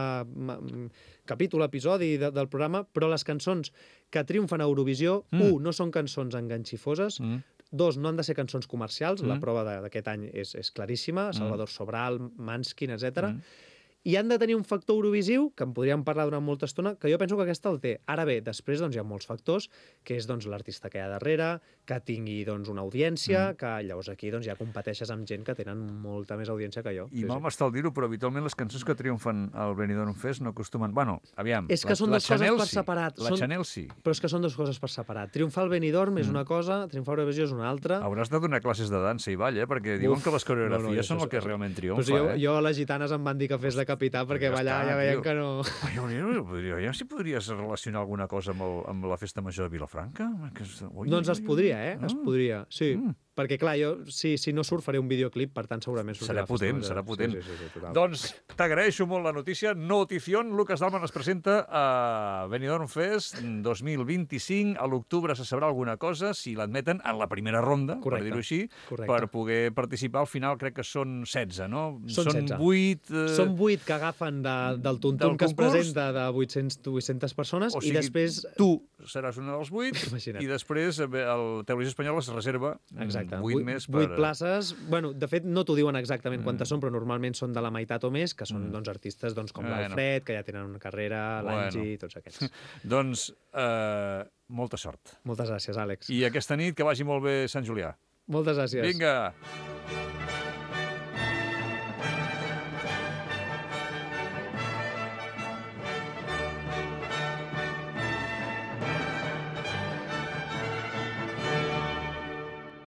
capítol, episodi del programa, però les cançons que triomfen a Eurovisió, no són cançons enganxifoses, 2, no han de ser cançons comercials, la prova d'aquest any és claríssima, Salvador Sobral, Måneskin, etc. I han de tenir un factor eurovisiu, que en podríem parlar durant molta estona, que jo penso que aquesta el té. Ara bé, després hi ha molts factors, que és l'artista que hi ha darrere, que tingui una audiència, que llavors aquí ja competeixes amb gent que tenen molta més audiència que jo. I mal m'està el dir-ho, però habitualment les cançons que triomfen al Benidorm Fest no acostumen... Bueno, aviam, És que són dues coses per separat. La Chanel sí. Però és que són dues coses per separat. Triomfar al Benidorm és una cosa, triomfar a Eurovisió és una altra. Hauràs de donar classes de dansa i ball, perquè diuen que les coreografies són el que realment triomfa, Jo a les gitanes em van dir que fes de capità, perquè ballar ja veiem que no... Ja si podries relacionar alguna cosa amb la festa major de Vilafranca? Doncs es podria, es podria, sí. Perquè, clar, jo, si no surt, faré un videoclip, per tant, segurament sortirà. Serà potent. Sí, total. Doncs t'agraeixo molt la notícia. Notición, Lucas Dalman es presenta a Benidorm Fest 2025. A l'octubre se sabrà alguna cosa, si l'admeten en la primera ronda, per dir-ho així, per poder participar. Al final crec que són 16, no? Són 16. 8... Són 8 que agafen del tuntum que es presenta de 800 persones, i després... tu seràs una dels 8, Imagina't. i després el Televisió Espanyola es reserva 8 més per... 8 places. Bueno, de fet, no t'ho diuen exactament quantes són, però normalment són de la meitat o més, que són artistes com l'Alfred, que ja tenen una carrera, l'Angie, tots aquests. Doncs molta sort. Moltes gràcies, Àlex. I aquesta nit que vagi molt bé Sant Julià. Moltes gràcies. Vinga!